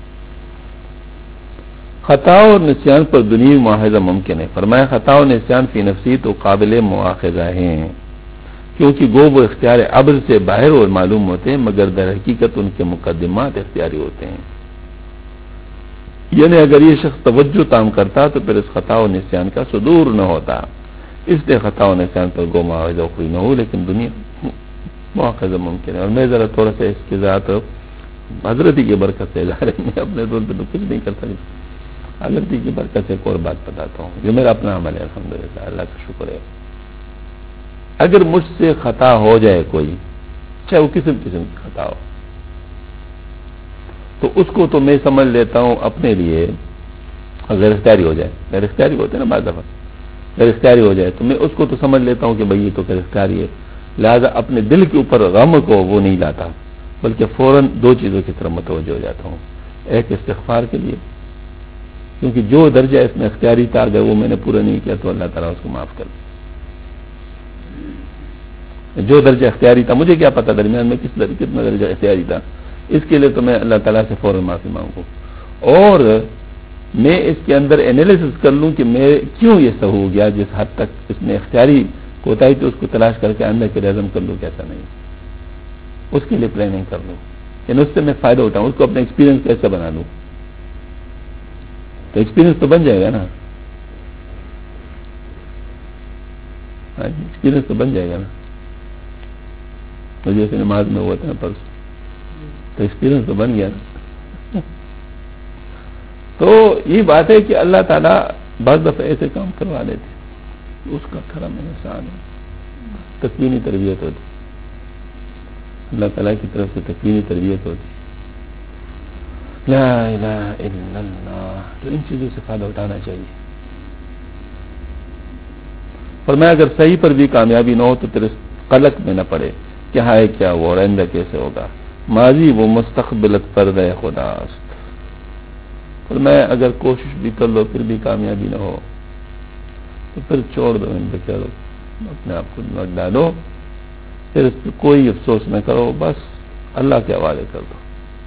خطا اور نسیان پر دنیوی معاوضہ ممکن ہے. فرمایا خطا اور نسیان فی نفسی تو قابل مواخذہ ہیں کیونکہ گو وہ اختیار عبد سے باہر اور معلوم ہوتے ہیں مگر در حقیقت ان کے مقدمات اختیاری ہوتے ہیں. یعنی اگر یہ شخص توجہ تام کرتا تو پھر اس خطا و نسیان کا صدور نہ ہوتا، اس لیے خطا و نسیان پر گو معاوضہ کوئی نہ ہو، لیکن دنیا مواخذہ ممکن ہے. اور میں ذرا تھوڑا سا اس کے ذات حضرت کی برکت سے ظاہر ہے میں اپنے طور پہ تو کچھ نہیں کر سکتا، حضرت کی برکت سے ایک اور بات بتاتا ہوں. یہ میرا اپنا عمل ہے، الحمدللہ اللہ کا شکر ہے. اگر مجھ سے خطا ہو جائے کوئی، چاہے وہ قسم قسم کی خطا ہو، تو اس کو تو میں سمجھ لیتا ہوں اپنے لیے غیر اختیاری ہو جائے. غیر اختیاری ہوتے ہیں نا بعض دفعہ، غیر اختیاری ہو جائے تو میں اس کو تو سمجھ لیتا ہوں کہ بھائی یہ تو غیر اختیاری ہے، لہذا اپنے دل کے اوپر غم کو وہ نہیں لاتا بلکہ فوراً دو چیزوں کی طرف متوجہ ہو جاتا ہوں. ایک استغفار کے لیے، کیونکہ جو درجہ اس میں اختیاری تھا اگر وہ میں نے پورا نہیں کیا تو اللہ تعالیٰ اس کو معاف کر دے. جو درجہ اختیاری تھا مجھے کیا پتا درمیان میں کس درجہ کتنا درجہ اختیاری تھا، اس کے لیے تو میں اللہ تعالیٰ سے فوراً معافی مانگوں اور میں اس کے اندر انالیسس کر لوں کہ میں کیوں یہ سہو ہو گیا، جس حد تک اس میں اختیاری کوتاہی تو اس کو تلاش کر کے اندر کے رزم کر لوں کیسا نہیں، اس کے لیے پلاننگ کر لوں، یعنی اس سے میں فائدہ اٹھاؤں، اس کو اپنا ایکسپیرینس کیسے بنا لوں. تو ایکسپیرینس تو بن جائے گا نا، ہاں جی ایکسپیرینس تو بن جائے گا نا. تو جیسے نماز میں ہوا تھا نا پرس تو ایکسپیرئنس تو بن گیا نا. تو یہ بات ہے کہ اللہ تعالیٰ بعض دفعہ ایسے کام کروا لیتے, اس کا کرم احسان ہے. تکوینی تربیت ہوتی, اللہ تعالیٰ کی طرف سے تکوینی تربیت ہوتی. لا الہ الا اللہ. تو ان چیزوں سے فائدہ اٹھانا چاہیے. اور میں اگر صحیح پر بھی کامیابی نہ ہو تو تیرے قلق میں نہ پڑے کہ ہائے کیا وہ اور آئندہ کیسے ہوگا. ماضی وہ مستقبلت پردہ خدا است. اور میں اگر کوشش بھی کر لو پھر بھی کامیابی نہ ہو تو پھر چھوڑ دو ان بیچاروں, اپنے آپ کو نوٹ ڈالو, پھر اس پہ کوئی افسوس نہ کرو, بس اللہ کے حوالے کر دو.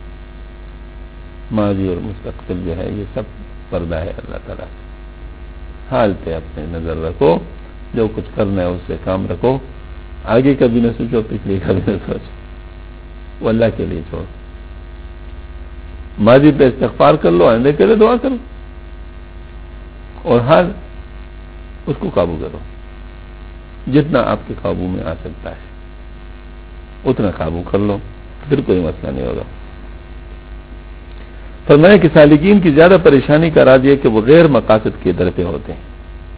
ماضی اور مستقبل جو ہے یہ سب پردہ ہے اللہ تعالیٰ. حال پہ اپنے نظر رکھو, جو کچھ کرنا ہے اس سے کام رکھو, آگے کا بھی نہ سوچو, پچھلے کا بھی نہ سوچو, وہ اللہ کے لیے چھوڑو. ماضی پہ استغفار کر لو, آئندے کے لیے دعا کرو, اور حال اس کو قابو کرو. جتنا آپ کے قابو میں آ سکتا ہے اتنا قابو کر لو, پھر کوئی مسئلہ نہیں ہوگا. فرمایا کہ سالکین کی زیادہ پریشانی کا راز یہ کہ وہ غیر مقاصد کے در پہ ہوتے ہیں.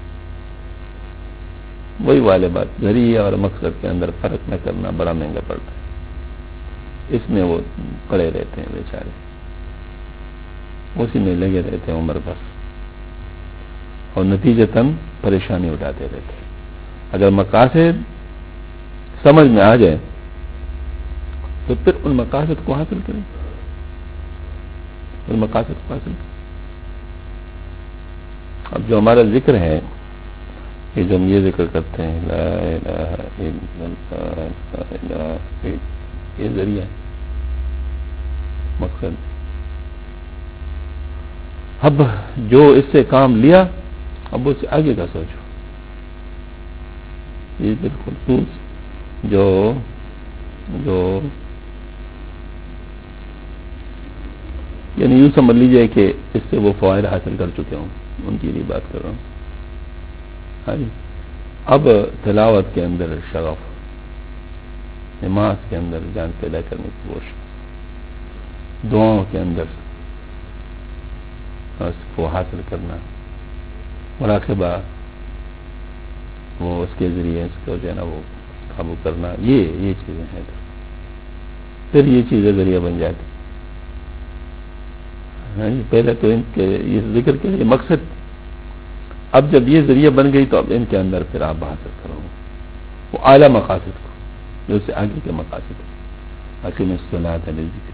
وہی والے بات, ذریعہ اور مقصد کے اندر فرق نہ کرنا بڑا مہنگا پڑتا ہے. اس میں وہ پڑے رہتے ہیں بیچارے, اسی میں لگے رہتے ہیں عمر بھر, اور نتیجتاً پریشانی اٹھاتے رہتے ہیں. اگر مقاصد سمجھ میں آ جائے تو پھر ان مقاصد کو حاصل کریں, ان مقاصد کو حاصل کریں. اب جو ہمارا ذکر ہے, یہ جو ہم یہ ذکر کرتے ہیں لا الہ الا اللہ, لا الہ الا, یہ ذریعہ ہے, مقصد. اب جو اس سے کام لیا, اب اس سے آگے کا سوچو. یہ بالخصوص جو جو یعنی یوں سمجھ لیجئے کہ اس سے وہ فوائد حاصل کر چکے ہوں, ان کی لیے بات کر رہا ہوں. ہاں جی, اب تلاوت کے اندر شغف, نماز کے اندر جان پیدا کرنے کی کوشش, دعاؤں کے اندر اس کو حاصل کرنا, مراقبہ, وہ اس کے ذریعے اس کو جو ہے نا وہ قابو کرنا, یہ یہ چیزیں ہیں. پھر یہ چیزیں ذریعہ بن جاتی. پہلے تو ان کے یہ ذکر کے لیے مقصد, اب جب یہ ذریعہ بن گئی تو اب ان کے اندر پھر آپ حاصل کرو وہ اعلیٰ مقاصد کو, جو اس سے آگے کے مقاصد کو. اقیم الصلاۃ للذکر,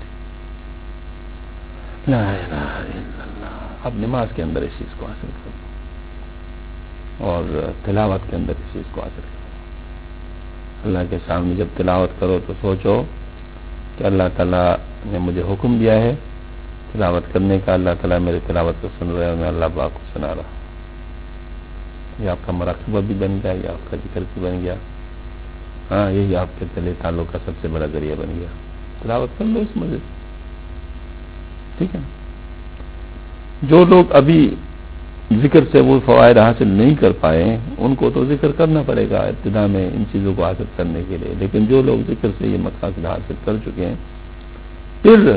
لا الہ الا اللہ. اب نماز کے اندر اس چیز کو حاصل کرو, اور تلاوت کے اندر اس چیز کو حاصل کرو. اللہ کے سامنے جب تلاوت کرو تو سوچو کہ اللہ تعالیٰ نے مجھے حکم دیا ہے تلاوت کرنے کا, اللہ تعالیٰ میرے تلاوت کو سن رہے ہیں, میں اللہ پاک کو سنا رہا. یہ آپ کا مراقبہ بھی بن گیا, یہ آپ کا ذکر بھی بن گیا. ہاں, یہی آپ کے دل تعلق کا سب سے بڑا ذریعہ بن گیا. تلاوت کر لو اس مزے, ٹھیک ہے. جو لوگ ابھی ذکر سے وہ فوائد حاصل نہیں کر پائے, ان کو تو ذکر کرنا پڑے گا ابتدا میں ان چیزوں کو حاصل کرنے کے لیے. لیکن جو لوگ ذکر سے یہ مقاصد حاصل کر چکے ہیں, پھر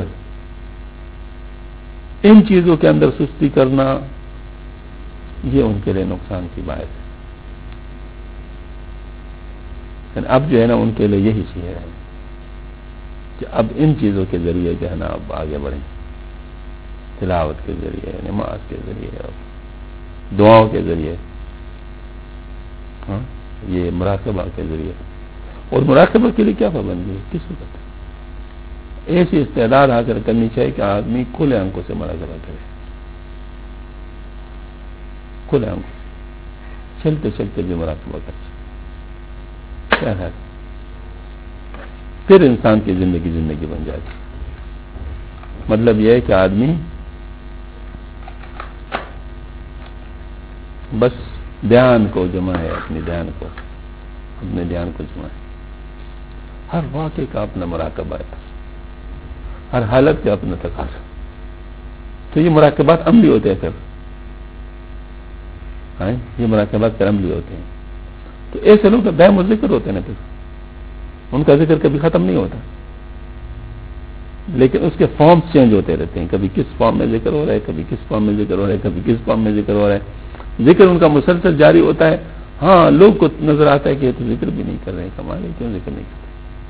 ان چیزوں کے اندر سستی کرنا یہ ان کے لیے نقصان کی باعث ہے. یعنی اب جو ہے نا ان کے لیے یہی چیز ہے کہ اب ان چیزوں کے ذریعے جو ہے نا اب آگے بڑھیں, تلاوت کے ذریعے, نماز کے ذریعے, دعاؤں کے ذریعے, ہاں, یہ مراقبہ کے ذریعے. اور مراقبہ کے لیے کیا پابندی ہے, کس وقت ایسی استعداد حاصل کرنی چاہیے کہ آدمی کھلے آنکھوں سے مراقبہ کرے, کھلے آنکھوں سے, چلتے چلتے بھی مراقبہ کرے. کیا ہے, پھر انسان کی زندگی زندگی بن جاتی. مطلب یہ ہے کہ آدمی بس دھیان کو جمائے, اپنے دھیان کو اپنے دھیان کو جمائے. ہر واقعے کا اپنا مراقبہ ہے, ہر حالت کا اپنا تقاضا. تو یہ مراقبات عملی ہوتے ہیں پھر, ہاں, یہ مراقبات پھر عملی ہوتے ہیں. تو ایسے لوگ کا دائم ذکر ہوتے ہیں نا, پھر ان کا ذکر کبھی ختم نہیں ہوتا. لیکن اس کے فارمز چینج ہوتے رہتے ہیں، کبھی کس فارم میں ذکر ہو رہا ہے، کبھی کس فارم میں ذکر ہو رہا ہے، کبھی کس فارم میں ذکر ہو رہا ہے، ذکر ان کا مسلسل جاری ہوتا ہے. ہاں لوگ کو نظر آتا ہے کہ یہ تو ذکر بھی نہیں کر رہے ہیں، کمال ہے کیوں ذکر نہیں کرتے.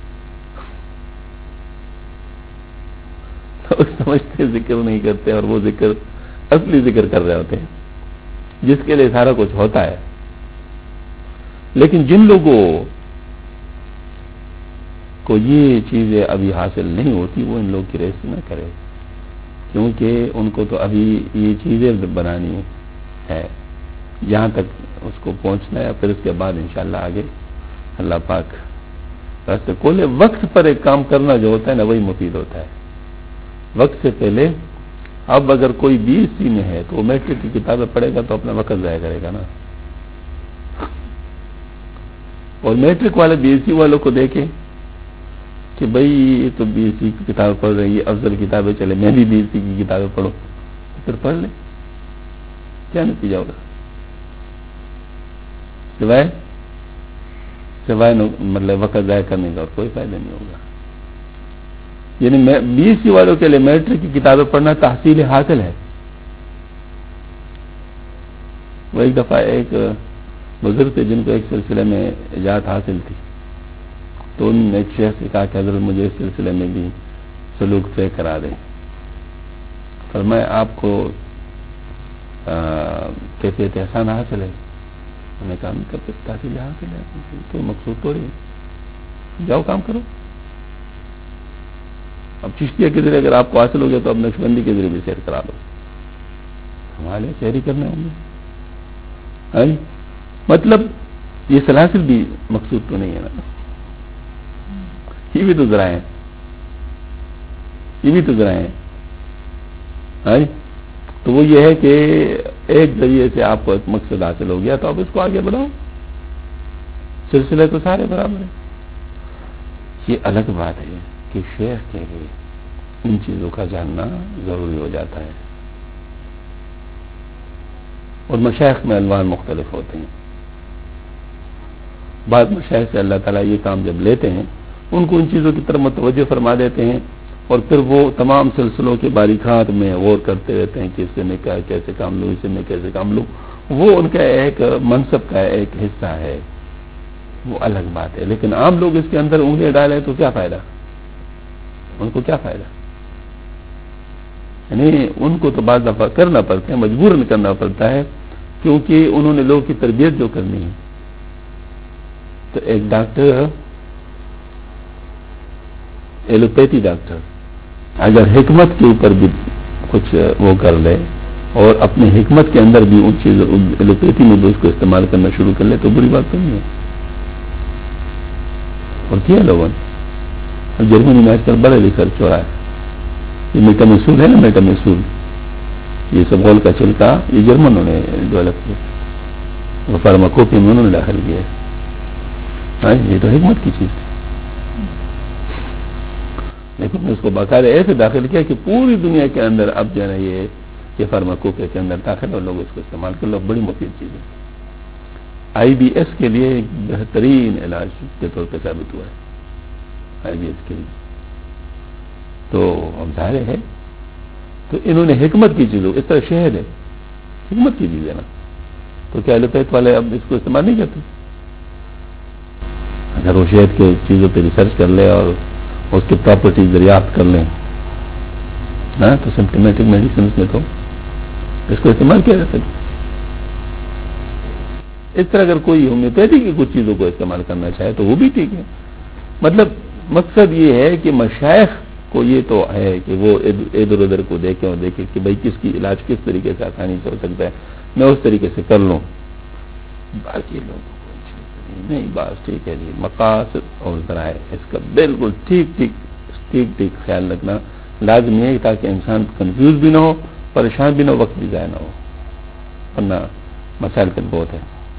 تو سمجھتے ذکر نہیں کرتے اور وہ ذکر اصلی ذکر کر رہے ہوتے ہیں جس کے لیے سارا کچھ ہوتا ہے. لیکن جن لوگوں کو یہ چیزیں ابھی حاصل نہیں ہوتی وہ ان لوگ کی ریس نہ کرے، کیونکہ ان کو تو ابھی یہ چیزیں بنانی ہے، یہاں تک اس کو پہنچنا ہے، پھر اس کے بعد انشاءاللہ آگے اللہ پاک راستے کھولے. وقت پر ایک کام کرنا جو ہوتا ہے نا وہی مفید ہوتا ہے. وقت سے پہلے اب اگر کوئی بی ایس سی میں ہے تو وہ میٹرک کی کتابیں پڑھے گا تو اپنا وقت ضائع کرے گا نا. اور میٹرک والے بی ایس سی والوں کو دیکھیں کہ بھائی یہ تو بی ایس سی کی کتابیں پڑھ رہی ہے، افضل کتابیں چلے میں بھی بی ایس سی کی کتابیں پڑھوں، پھر پڑھ لیں، کیا نتیجہ ہوگا؟ سوائے سوائے مطلب وقت ضائع کرنے کا اور کوئی فائدہ نہیں ہوگا. یعنی بی ایس سی والوں کے لیے میٹرک کی کتابیں پڑھنا تحصیل حاصل ہے. وہ ایک دفعہ ایک بزرگ تھے جن کو ایک سلسلے میں ایجاد حاصل تھی، تو انہوں نے ایک شیخ سے کہا کہ حضرت مجھے اس سلسلے میں بھی سلوک طے کرا دیں. فرمایا آپ کو کیفیت احسان حاصل ہے؟ انہوں نے کہا کیفیت تحصیل حاصل ہے، کوئی مقصود تھوڑی ہے، جاؤ کام کرو. اب چشتیہ کے ذریعے اگر آپ کو حاصل ہو گیا تو اب نقشبندی کے ذریعے بھی سیر کرا دو، ہمارے سیری کرنے ہوں گے. مطلب یہ سلاسل بھی مقصود تو نہیں ہے نا، یہ بھی تو ذرائع ہیں، یہ بھی تو ذرائع ہیں. تو وہ یہ ہے کہ ایک ذریعے سے آپ کو ایک مقصد حاصل ہو گیا تو اب اس کو آگے بڑھاؤ، سلسلے تو سارے برابر ہیں. یہ الگ بات ہے کہ شیخ کے لیے ان چیزوں کا جاننا ضروری ہو جاتا ہے. اور مشائخ میں الوان مختلف ہوتے ہیں. بعض مشائخ سے اللہ تعالیٰ یہ کام جب لیتے ہیں ان کو ان چیزوں کی طرف متوجہ فرما دیتے ہیں اور پھر وہ تمام سلسلوں کے باریکات میں غور کرتے رہتے ہیں کہ اس سے میں کیا کیسے کام لوں، اس سے میں کیسے کام لوں. وہ ان کا ایک منصب کا ایک حصہ ہے، وہ الگ بات ہے. لیکن عام لوگ اس کے اندر انگلیاں ڈالیں تو کیا فائدہ، ان کو کیا فائدہ؟ یعنی ان کو تو بعض دفعہ کرنا پڑتا ہے، مجبوراً کرنا پڑتا ہے، کیونکہ انہوں نے لوگوں کی تربیت جو کرنی ہے. تو ایک ڈاکٹر، ایلوپیتھی ڈاکٹر، اگر حکمت کے اوپر بھی کچھ وہ کر لے اور اپنے حکمت کے اندر بھی ان چیزوں ایلوپیتھی میں بھی اس کو استعمال کرنا شروع کر لے تو بری بات تو نہیں ہے. اور کیا لوگوں نے جرمنی میں آج کل بڑے ریسرچ ہو رہا ہے. یہ میٹامسول ہے نا، میٹامسول، یہ سب غول کا چھلکا یہ جرمنوں نے ڈیولپ کیا، وہ فارماکوپی میں انہوں نے داخل کیا. ہاں یہ تو حکمت کی چیز ہے، لیکن اس کو باقاعدہ ایسے داخل کیا کہ پوری دنیا کے اندر اب جو ہے نا یہ یہ فارماکوپی کے اندر داخل اور لوگ اس کو استعمال کر لو. بڑی مفید چیز ہے. آئی بی ایس کے لیے ایک بہترین علاج کے طور پہ ثابت ہوا ہے آئی بی ایس کے لیے. تو اب ظاہر ہے تو انہوں نے حکمت کی چیزوں، اس طرح شہد ہے حکمت کی چیز ہے نا، تو کیا ایلوپیتھ والے اب اس کو استعمال نہیں کرتے؟ اگر وہ شہد کے چیزوں پہ ریسرچ کر لے اور اس کی پراپرٹیز دریافت کر لیں نا تو سمپٹومیٹک میڈیسنس میں تو اس کو استعمال کیا جا سکتا. اس طرح اگر کوئی ہومیوپیتھی کی کچھ چیزوں کو استعمال کرنا چاہے تو وہ بھی ٹھیک ہے. مطلب مقصد یہ ہے کہ مشائخ کو یہ تو ہے کہ وہ ادھر ادھر کو دیکھیں اور دیکھیں کہ بھائی کس کی علاج کس طریقے سے آسانی سے ہو سکتا ہے، میں اس طریقے سے کر لوں. باقی لوگوں کو نہیں بات ٹھیک ہے جی، مقاصد اور ذرائع اس کا بالکل ٹھیک ٹھیک ٹھیک ٹھیک خیال رکھنا لازمی ہے تاکہ انسان کنفیوز بھی نہ ہو، پریشان بھی نہ ہو، وقت بھی ضائع نہ ہو، ورنہ مسائل کا بہت ہے.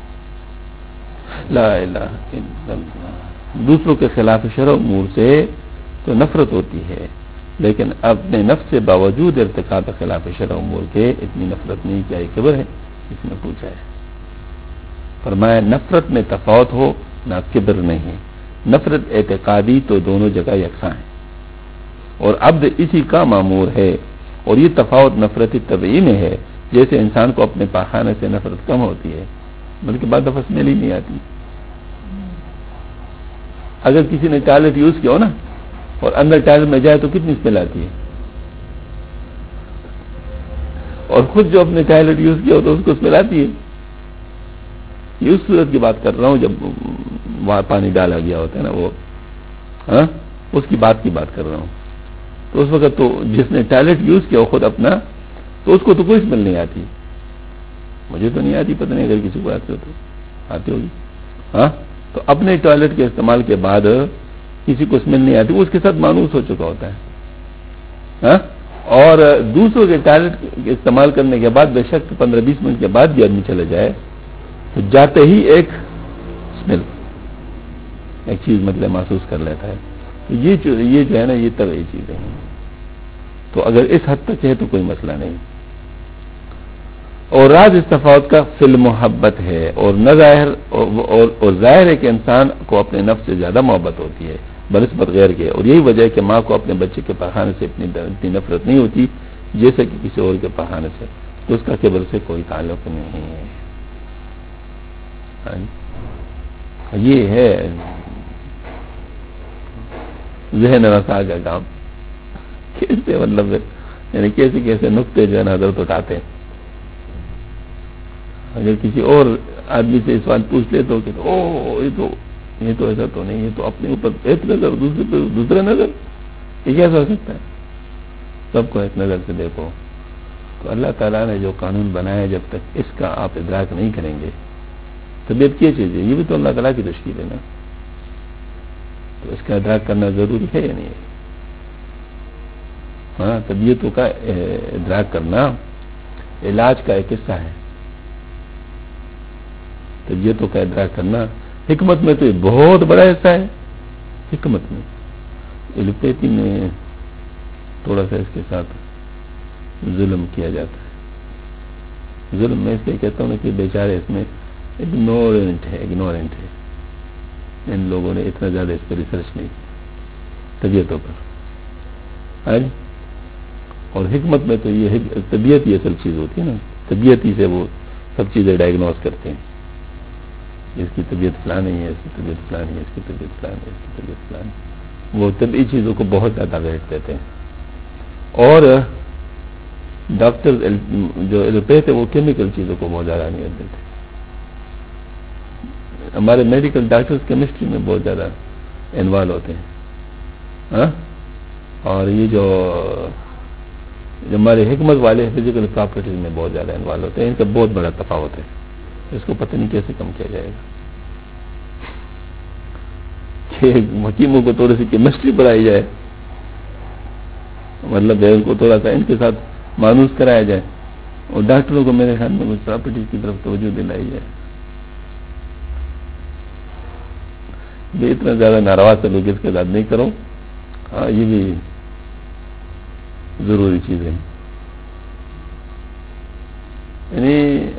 لا الہ الا اللہ. دوسروں کے خلاف شرع امور سے تو نفرت ہوتی ہے، لیکن اپنے نفس سے باوجود ارتکاب خلاف شرع امور کے اتنی نفرت نہیں، کیا یہ کبر ہے؟ اس نے پوچھا ہے. فرمایا نفرت میں تفاوت ہو نہ کبر نہیں. نفرت اعتقادی تو دونوں جگہ یکساں ہے، اور عبد اسی کا مامور ہے. اور یہ تفاوت نفرت طبعی میں ہے. جیسے انسان کو اپنے پاخانے سے نفرت کم ہوتی ہے بلکہ بعد دفعہ اسمیل ہی نہیں آتی. اگر کسی نے ٹوائلٹ یوز کیا ہو نا اور اندر ٹوائلٹ میں جائے تو کتنی اسمیل آتی ہے, اور خود جو اپنے ٹوائلٹ یوز کیا ہو تو اس کو اسمیل آتی ہے. یہ اس صورت کی بات کر رہا ہوں جب وہاں پانی ڈالا گیا ہوتا ہے نا, وہ ہاں اس کی بات کی بات کر رہا ہوں. تو اس وقت تو جس نے ٹوائلٹ یوز کیا ہو خود اپنا, تو اس کو تو کوئی اسمیل نہیں آتی. مجھے تو نہیں آتی, پتہ نہیں اگر کسی کو آتی ہو تو آتی ہوگی. ہاں تو اپنے ٹوائلٹ کے استعمال کے بعد کسی کو اسمیل نہیں آتی, وہ اس کے ساتھ مانوس ہو چکا ہوتا ہے. ہاں اور دوسروں کے ٹوائلٹ استعمال کرنے کے بعد بے شک پندرہ بیس منٹ کے بعد بھی آدمی چلے جائے تو جاتے ہی ایک اسمیل ایک چیز مطلب محسوس کر لیتا ہے. تو یہ جو یہ جو ہے نا یہ طبعی چیزیں ہیں. تو اگر اس حد تک ہے تو کوئی مسئلہ نہیں. اور راز اس تفاوت کا فی المحبت ہے. اور نہ ظاہر اور, اور, اور ظاہر ہے کہ انسان کو اپنے نفس سے زیادہ محبت ہوتی ہے بنسبت غیر کے. اور یہی وجہ ہے کہ ماں کو اپنے بچے کے پاخانے سے اتنی اتنی نفرت نہیں ہوتی جیسے کہ کسی اور کے پاخانے سے. تو اس کا کبر سے کوئی تعلق نہیں ہے. یہ ہے ذہن رسا کا کام. کیسے مطلب یعنی کیسے کیسے نقطے جو ہے نا حضرت اٹھاتے ہیں. اگر کسی اور آدمی سے اس سوال پوچھ لے تو کہ او یہ تو یہ تو ایسا تو نہیں, یہ تو اپنے اوپر ایک نظر دوسرے پہ دوسرا نظر, یہ کیسا ہو سکتا ہے؟ سب کو ایک نظر سے دیکھو. تو اللہ تعالیٰ نے جو قانون بنایا جب تک اس کا آپ ادراک نہیں کریں گے, طبیعت کی چیز ہے, یہ بھی تو اللہ تعالیٰ کی تشکیل ہے نا. تو اس کا ادراک کرنا ضروری ہے یا نہیں ہے؟ ہاں طبیعتوں کا ادراک کرنا علاج کا ایک حصہ ہے. طبیعتوں کا ادراک کرنا حکمت میں تو یہ بہت بڑا حصہ ہے. حکمت میں ایلوپیتھی میں تھوڑا سا اس کے ساتھ ظلم کیا جاتا ہے. ظلم میں اس لیے کہتا ہوں کہ بیچارے اس میں اگنورنٹ ہے اگنورنٹ ہے ان لوگوں نے اتنا زیادہ اس پر ریسرچ نہیں طبیعتوں پر. اور حکمت میں تو یہ طبیعت ہی اصل چیز ہوتی ہے نا. طبیعت ہی سے وہ سب چیزیں ڈائگنوز کرتے ہیں. اس کی طبیعت فلانی ہے, اس کی طبیعت فلانی ہے, اس کی طبیعت فلانی ہے, اس کی طبیعت فلانی. وہ طبی چیزوں کو بہت زیادہ ویٹ دیتے ہیں. اور ڈاکٹر جو ایلوپیتھ ہے وہ کیمیکل چیزوں کو بہت زیادہ اہمیت دیتے ہیں. ہمارے میڈیکل ڈاکٹرز کیمسٹری میں بہت زیادہ انوالو ہوتے ہیں. ہاں اور یہ جو ہمارے حکمت والے فزیکل پراپرٹیز میں بہت زیادہ انوالو ہوتے ہیں. ان کا بہت بڑا تفاوت ہے. اس کو پتہ نہیں کیسے کم کیا جائے گا کہ حکیموں کو تھوڑی سی کیمسٹری پڑھائی جائے, مطلب ان کو تھوڑا سا ان کے ساتھ مانوس کرایا جائے, اور ڈاکٹروں کو میرے خیال میں کچھ پراپرٹیز کی طرف توجہ دلائی جائے. یہ اتنا زیادہ ناروا سلوک اس کے ساتھ نہیں کرو. ہاں یہ بھی ضروری چیز ہے. یعنی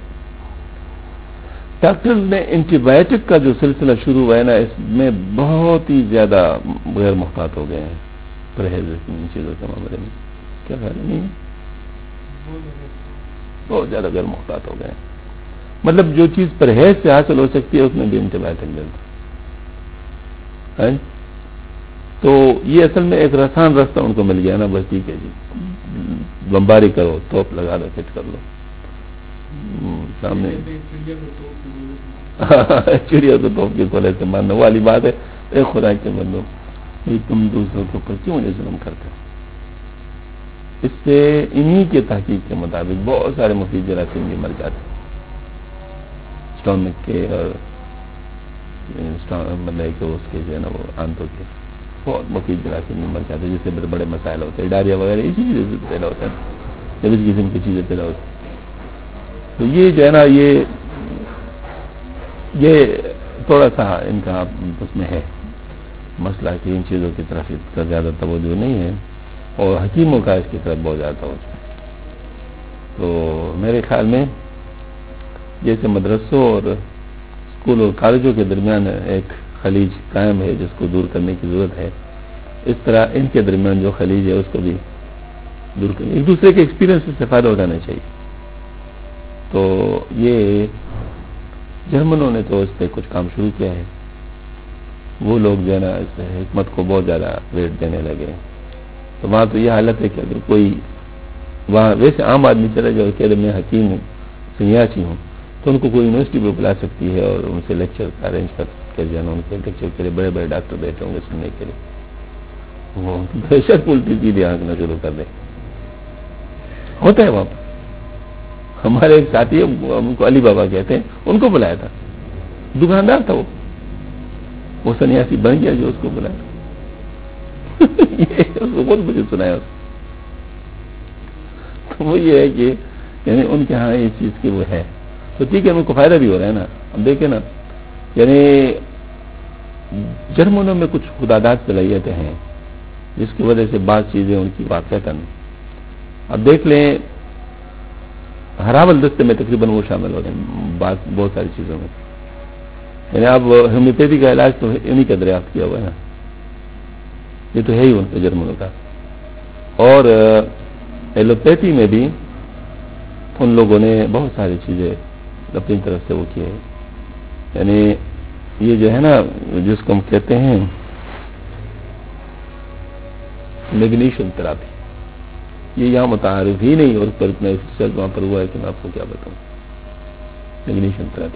ڈاکٹر نے اینٹی بایوٹک کا جو سلسلہ شروع ہوا ہے نا, اس میں بہت ہی زیادہ غیر محتاط ہو گئے ہیں پرہیز ان چیزوں کے معاملے میں. کیا خیال ہے؟ نہیں بہت زیادہ غیر محتاط ہو گئے ہیں. مطلب جو چیز پرہیز سے حاصل ہو سکتی ہے اس میں بھی اینٹی بایوٹک ڈلتا ہے. تو یہ اصل میں ایک آسان راستہ ان کو مل گیا نا, بس ٹھیک ہے جی بمباری کرو, توپ لگا دو, فٹ کر لو سامنے. چڑیا تو توپ کے کھولے سے مارنے والی بات ہے. ایک خدا کے بندو تم دوسروں کے اوپر کیوں مجھے ظلم کرتے ہو؟ اس سے انہی کے تحقیق کے مطابق بہت سارے مفید جراثیم بھی مر جاتے ہیں. اسٹامک کے اور مطلب کہ اس کے جو ہے نا وہ آنتوں کے بہت مفید جراثیم بھی مر جاتے ہیں, جس سے بڑے بڑے مسائل ہوتے ہیں. ڈائریا وغیرہ اسی چیزوں سے پیدا ہوتا ہے, جب اس قسم کی چیزیں پیدا ہوتی ہیں. تو یہ جو ہے نا یہ یہ تھوڑا سا ان کا اس میں ہے مسئلہ کہ ان چیزوں کی طرف اس کا زیادہ توجہ نہیں ہے, اور حکیموں کا اس کی طرف بہت زیادہ توجہ ہے. تو میرے خیال میں جیسے مدرسوں اور اسکول اور کالجوں کے درمیان ایک خلیج قائم ہے جس کو دور کرنے کی ضرورت ہے, اس طرح ان کے درمیان جو خلیج ہے اس کو بھی دور کریں، ایک دوسرے کے ایکسپیرینس سے فائدہ اٹھانا چاہیے. تو یہ جرمنوں نے تو اس پہ کچھ کام شروع کیا ہے. وہ لوگ جو ہے نا اس حکمت کو بہت زیادہ ویٹ دینے لگے. تو وہاں تو یہ حالت ہے کہ اگر کوئی وہاں ویسے عام آدمی چلا جائے اور کہہ میں حکیم ہوں سنیاسی ہوں تو ان کو کوئی یونیورسٹی پہ بلا سکتی ہے اور ان سے لیکچر ارینج کر کے جو ہے نا ان کے لیکچر کے لیے بڑے بڑے ڈاکٹر بیٹھے ہوں گے سننے کے لیے. وہ بے شک الٹی سیدھی آنکھنا شروع کر دیں. ہوتا ہے وہاں پر. ہمارے ایک ساتھی ان کو علی بابا کہتے ہیں، ان کو بلایا تھا، دکاندار تھا وہ وہ سنیاسی بن گیا جو اس کو بلایا. اس کو بہت مجھے سنایا. تو وہ یہ ہے کہ یعنی ان کے ہاں اس چیز کی وہ ہے تو ٹھیک ہے، ان کو فائدہ بھی ہو رہا ہے نا. اب دیکھیں نا، یعنی جرمنوں میں کچھ خداداد صلاحیتیں ہیں جس کی وجہ سے بعض چیزیں ان کی واقعتاً. اب دیکھ لیں ہراول دستے میں تقریباً وہ شامل ہو رہے ہیں بات بہت ساری چیزوں میں. یعنی اب ہومیوپیتھی کا علاج تو انہیں کا دریافت کیا ہوا ہے نا، یہ تو ہے ہی ان کے جرمنوں کا. اور ایلوپیتھی میں بھی ان لوگوں نے بہت ساری چیزیں اپنی طرف سے وہ کیے. یعنی یہ جو ہے نا جس کو ہم کہتے ہیں میگنیشیم تھراپی، یہ یہاں متعارف ہی نہیں اور پر اتنا ریسرچ وہاں پر ہوا ہے کہ میں آپ کو کیا بتاؤں. میگنیشیم تھراپی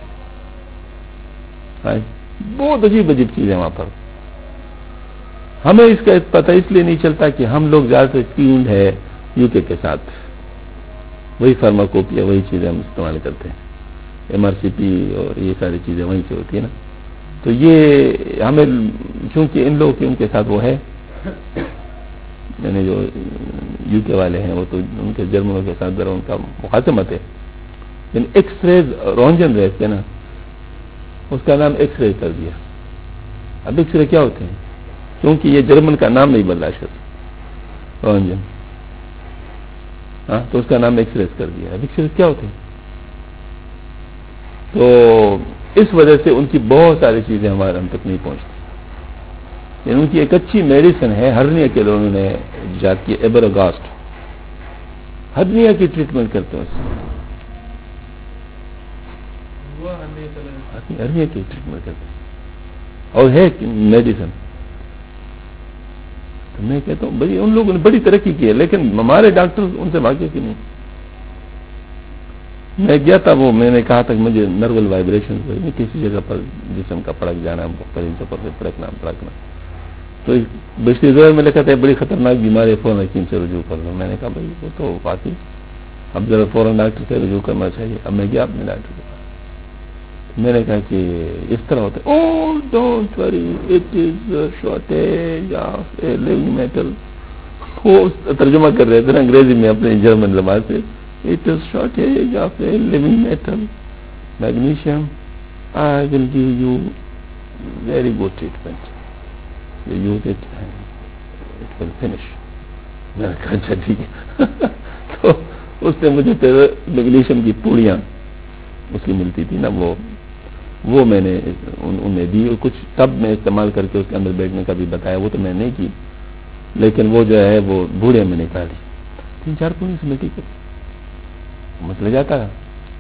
بہت عجیب عجیب چیز ہے وہاں پر. ہمیں اس کا پتہ اس لیے نہیں چلتا کہ ہم لوگ زیادہ تر ٹیونڈ ہے یو کے کے ساتھ، وہی فارماکوپیا وہی چیزیں ہم استعمال کرتے ہیں، ایم آر سی پی اور یہ ساری چیزیں وہیں سے ہوتی ہیں نا. تو یہ ہمیں چونکہ ان لوگوں کے ان کے ساتھ وہ ہے، یعنی جو یو کے والے ہیں وہ تو ان کے جرمنوں کے ساتھ ذرا ان کا مخاصمت ہے. یعنی ایکس ریز رونجن ریز ہے نا، اس کا نام ایکس رے کر دیا. اب ایکس رے کیا ہوتے ہیں؟ کیونکہ یہ جرمن کا نام نہیں بدلا شد رونجن، ہاں تو اس کا نام ایکس ریز کر دیا. اب ایکس ریز کیا ہوتے ہیں؟ تو اس وجہ سے ان کی بہت ساری چیزیں ہمارے ہم تک نہیں پہنچتی. یعنی ان کی ایک اچھی میڈیسن ہے ہرنیا کے لیے، انہوں نے ایجاد کی ایبروگاسٹ. ہرنیا کی ٹریٹمنٹ کرتے ہیں اس سے، ہرنیا کی ٹریٹمنٹ کرتے ہیں اور ہے میڈیسن. تو میں کہتا ہوں بھائی ان لوگوں نے بڑی ترقی کی ہے لیکن ہمارے ڈاکٹر ان سے واقف ہی نہیں. میں گیا تھا، وہ میں نے کہا تھا کہ مجھے نرول وائبریشن کسی جگہ پر جسم کا پڑک جانا، مختلف جگہ پر پڑکنا پڑکنا. تو بشری زور میں لکھا تھا بڑی خطرناک بیماری ہے، فوراً حکیم سے رجوع کر لوں. میں نے کہا بھائی وہ تو واقعی اب ذرا فوراً ڈاکٹر سے رجوع کرنا چاہیے. اب میں گیا اپنے ڈاکٹر کے پاس، میں نے کہا کہ اس طرح ہوتا ہے. Oh don't worry it is shortage of a living metal. وہ ترجمہ کر رہے تھے نا انگریزی میں اپنے جرمن زبان سے. It is shortage of a living metal magnesium. I will give you very good treatment. You use it and it will finish. میں نے کہا اچھا ٹھیک ہے. تو اس نے مجھے پھر میگنیشیم کی پوڑیاں اس کی ملتی تھی نا، وہ وہ میں نے انہیں دی اور کچھ تب میں استعمال کر کے اس کے اندر بیٹھنے کا بھی بتایا. وہ تو میں نے نہیں کی لیکن وہ جو ہے وہ بوڑھے میں نکالی تین چار پوڑی سے ملتی کر مسئلہ جاتا ہے.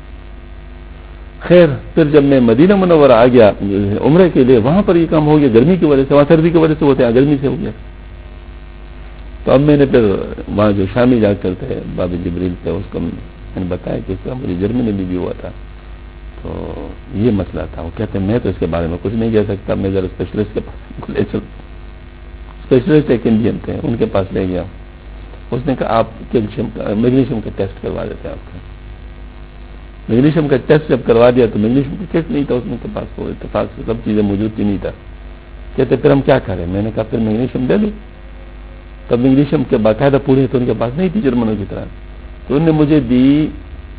خیر پھر جب میں مدینہ منورہ آ گیا عمرے کے لیے، وہاں پر یہ کام ہو گیا گرمی کی وجہ سے، وہاں سردی کی وجہ سے ہوتے ہیں، گرمی سے ہو گیا. تو اب میں نے پھر وہاں جو شامی ڈاکٹر تھے بابا جبریل تھے اس کو میں نے بتایا کہ اس طرح مجھے جرمنی میں بھی ہوا تھا تو یہ مسئلہ تھا. وہ کہتے ہیں میں تو اس کے بارے میں کچھ نہیں کہہ سکتا، میں ذرا اسپیشلسٹ کے پاس لے چل. اسپیشلسٹ ایک انڈین تھے، ان کے پاس لے گیا. اس نے کہا آپ کیلشیم کا میگنیشیم کا ٹیسٹ کروا دیتے ہیں. آپ کا میگنیشیم کا ٹیسٹ جب کروا دیا تو میگنیشیم کا کٹ نہیں تھا اس میں کے پاس، وہ اتفاق سے سب چیزیں موجود ہی نہیں تھا. کہتے پھر ہم کیا کریں؟ میں نے کہا پھر میگنیشیم دے دو. تب میگنیشیم کے باقاعدہ پوڑی تو ان کے پاس نہیں تھی جرمنوں کی طرح. تو انہوں نے مجھے دی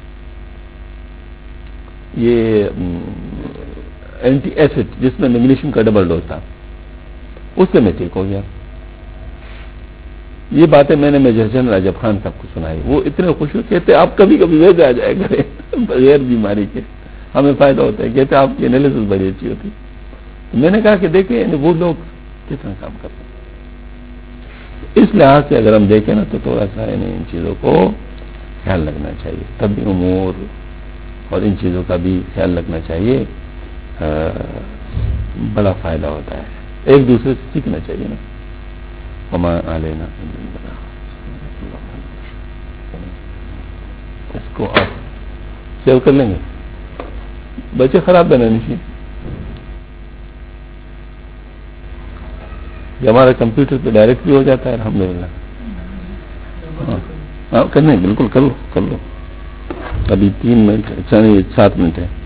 یہ اینٹی ایسڈ جس میں میگنیشیم کا ڈبل ڈوز تھا، اس سے میں ٹھیک ہو گیا. یہ باتیں میں نے میجر جنرل راجب خان صاحب کو سنائی. وہ اتنے خوش ہوئے، کہتے آپ کبھی کبھی ویسے آ جائے کریں بغیر بیماری کے، ہمیں فائدہ ہوتا ہے. کہتے آپ کی انالیسس بڑی اچھی ہوتی. میں نے کہا کہ دیکھیں وہ لوگ کس طرح کام کرتے ہیں. اس لحاظ سے اگر ہم دیکھیں نا تو تھوڑا سا یعنی ان چیزوں کو خیال رکھنا چاہیے، طبی امور اور ان چیزوں کا بھی خیال رکھنا چاہیے، بڑا فائدہ ہوتا ہے، ایک دوسرے سے سیکھنا چاہیے نا۔ وما علینا الا البلاغ۔ اس کو آپ سیو کر لیں گے، بچے خراب بنا نہیں، یہ ہمارا کمپیوٹر پہ ڈائریکٹ بھی ہو جاتا ہے الحمدللہ۔ ہاں کرنے بالکل کر لو کر لو ابھی تین منٹ اچھا نہیں سات منٹ ہے۔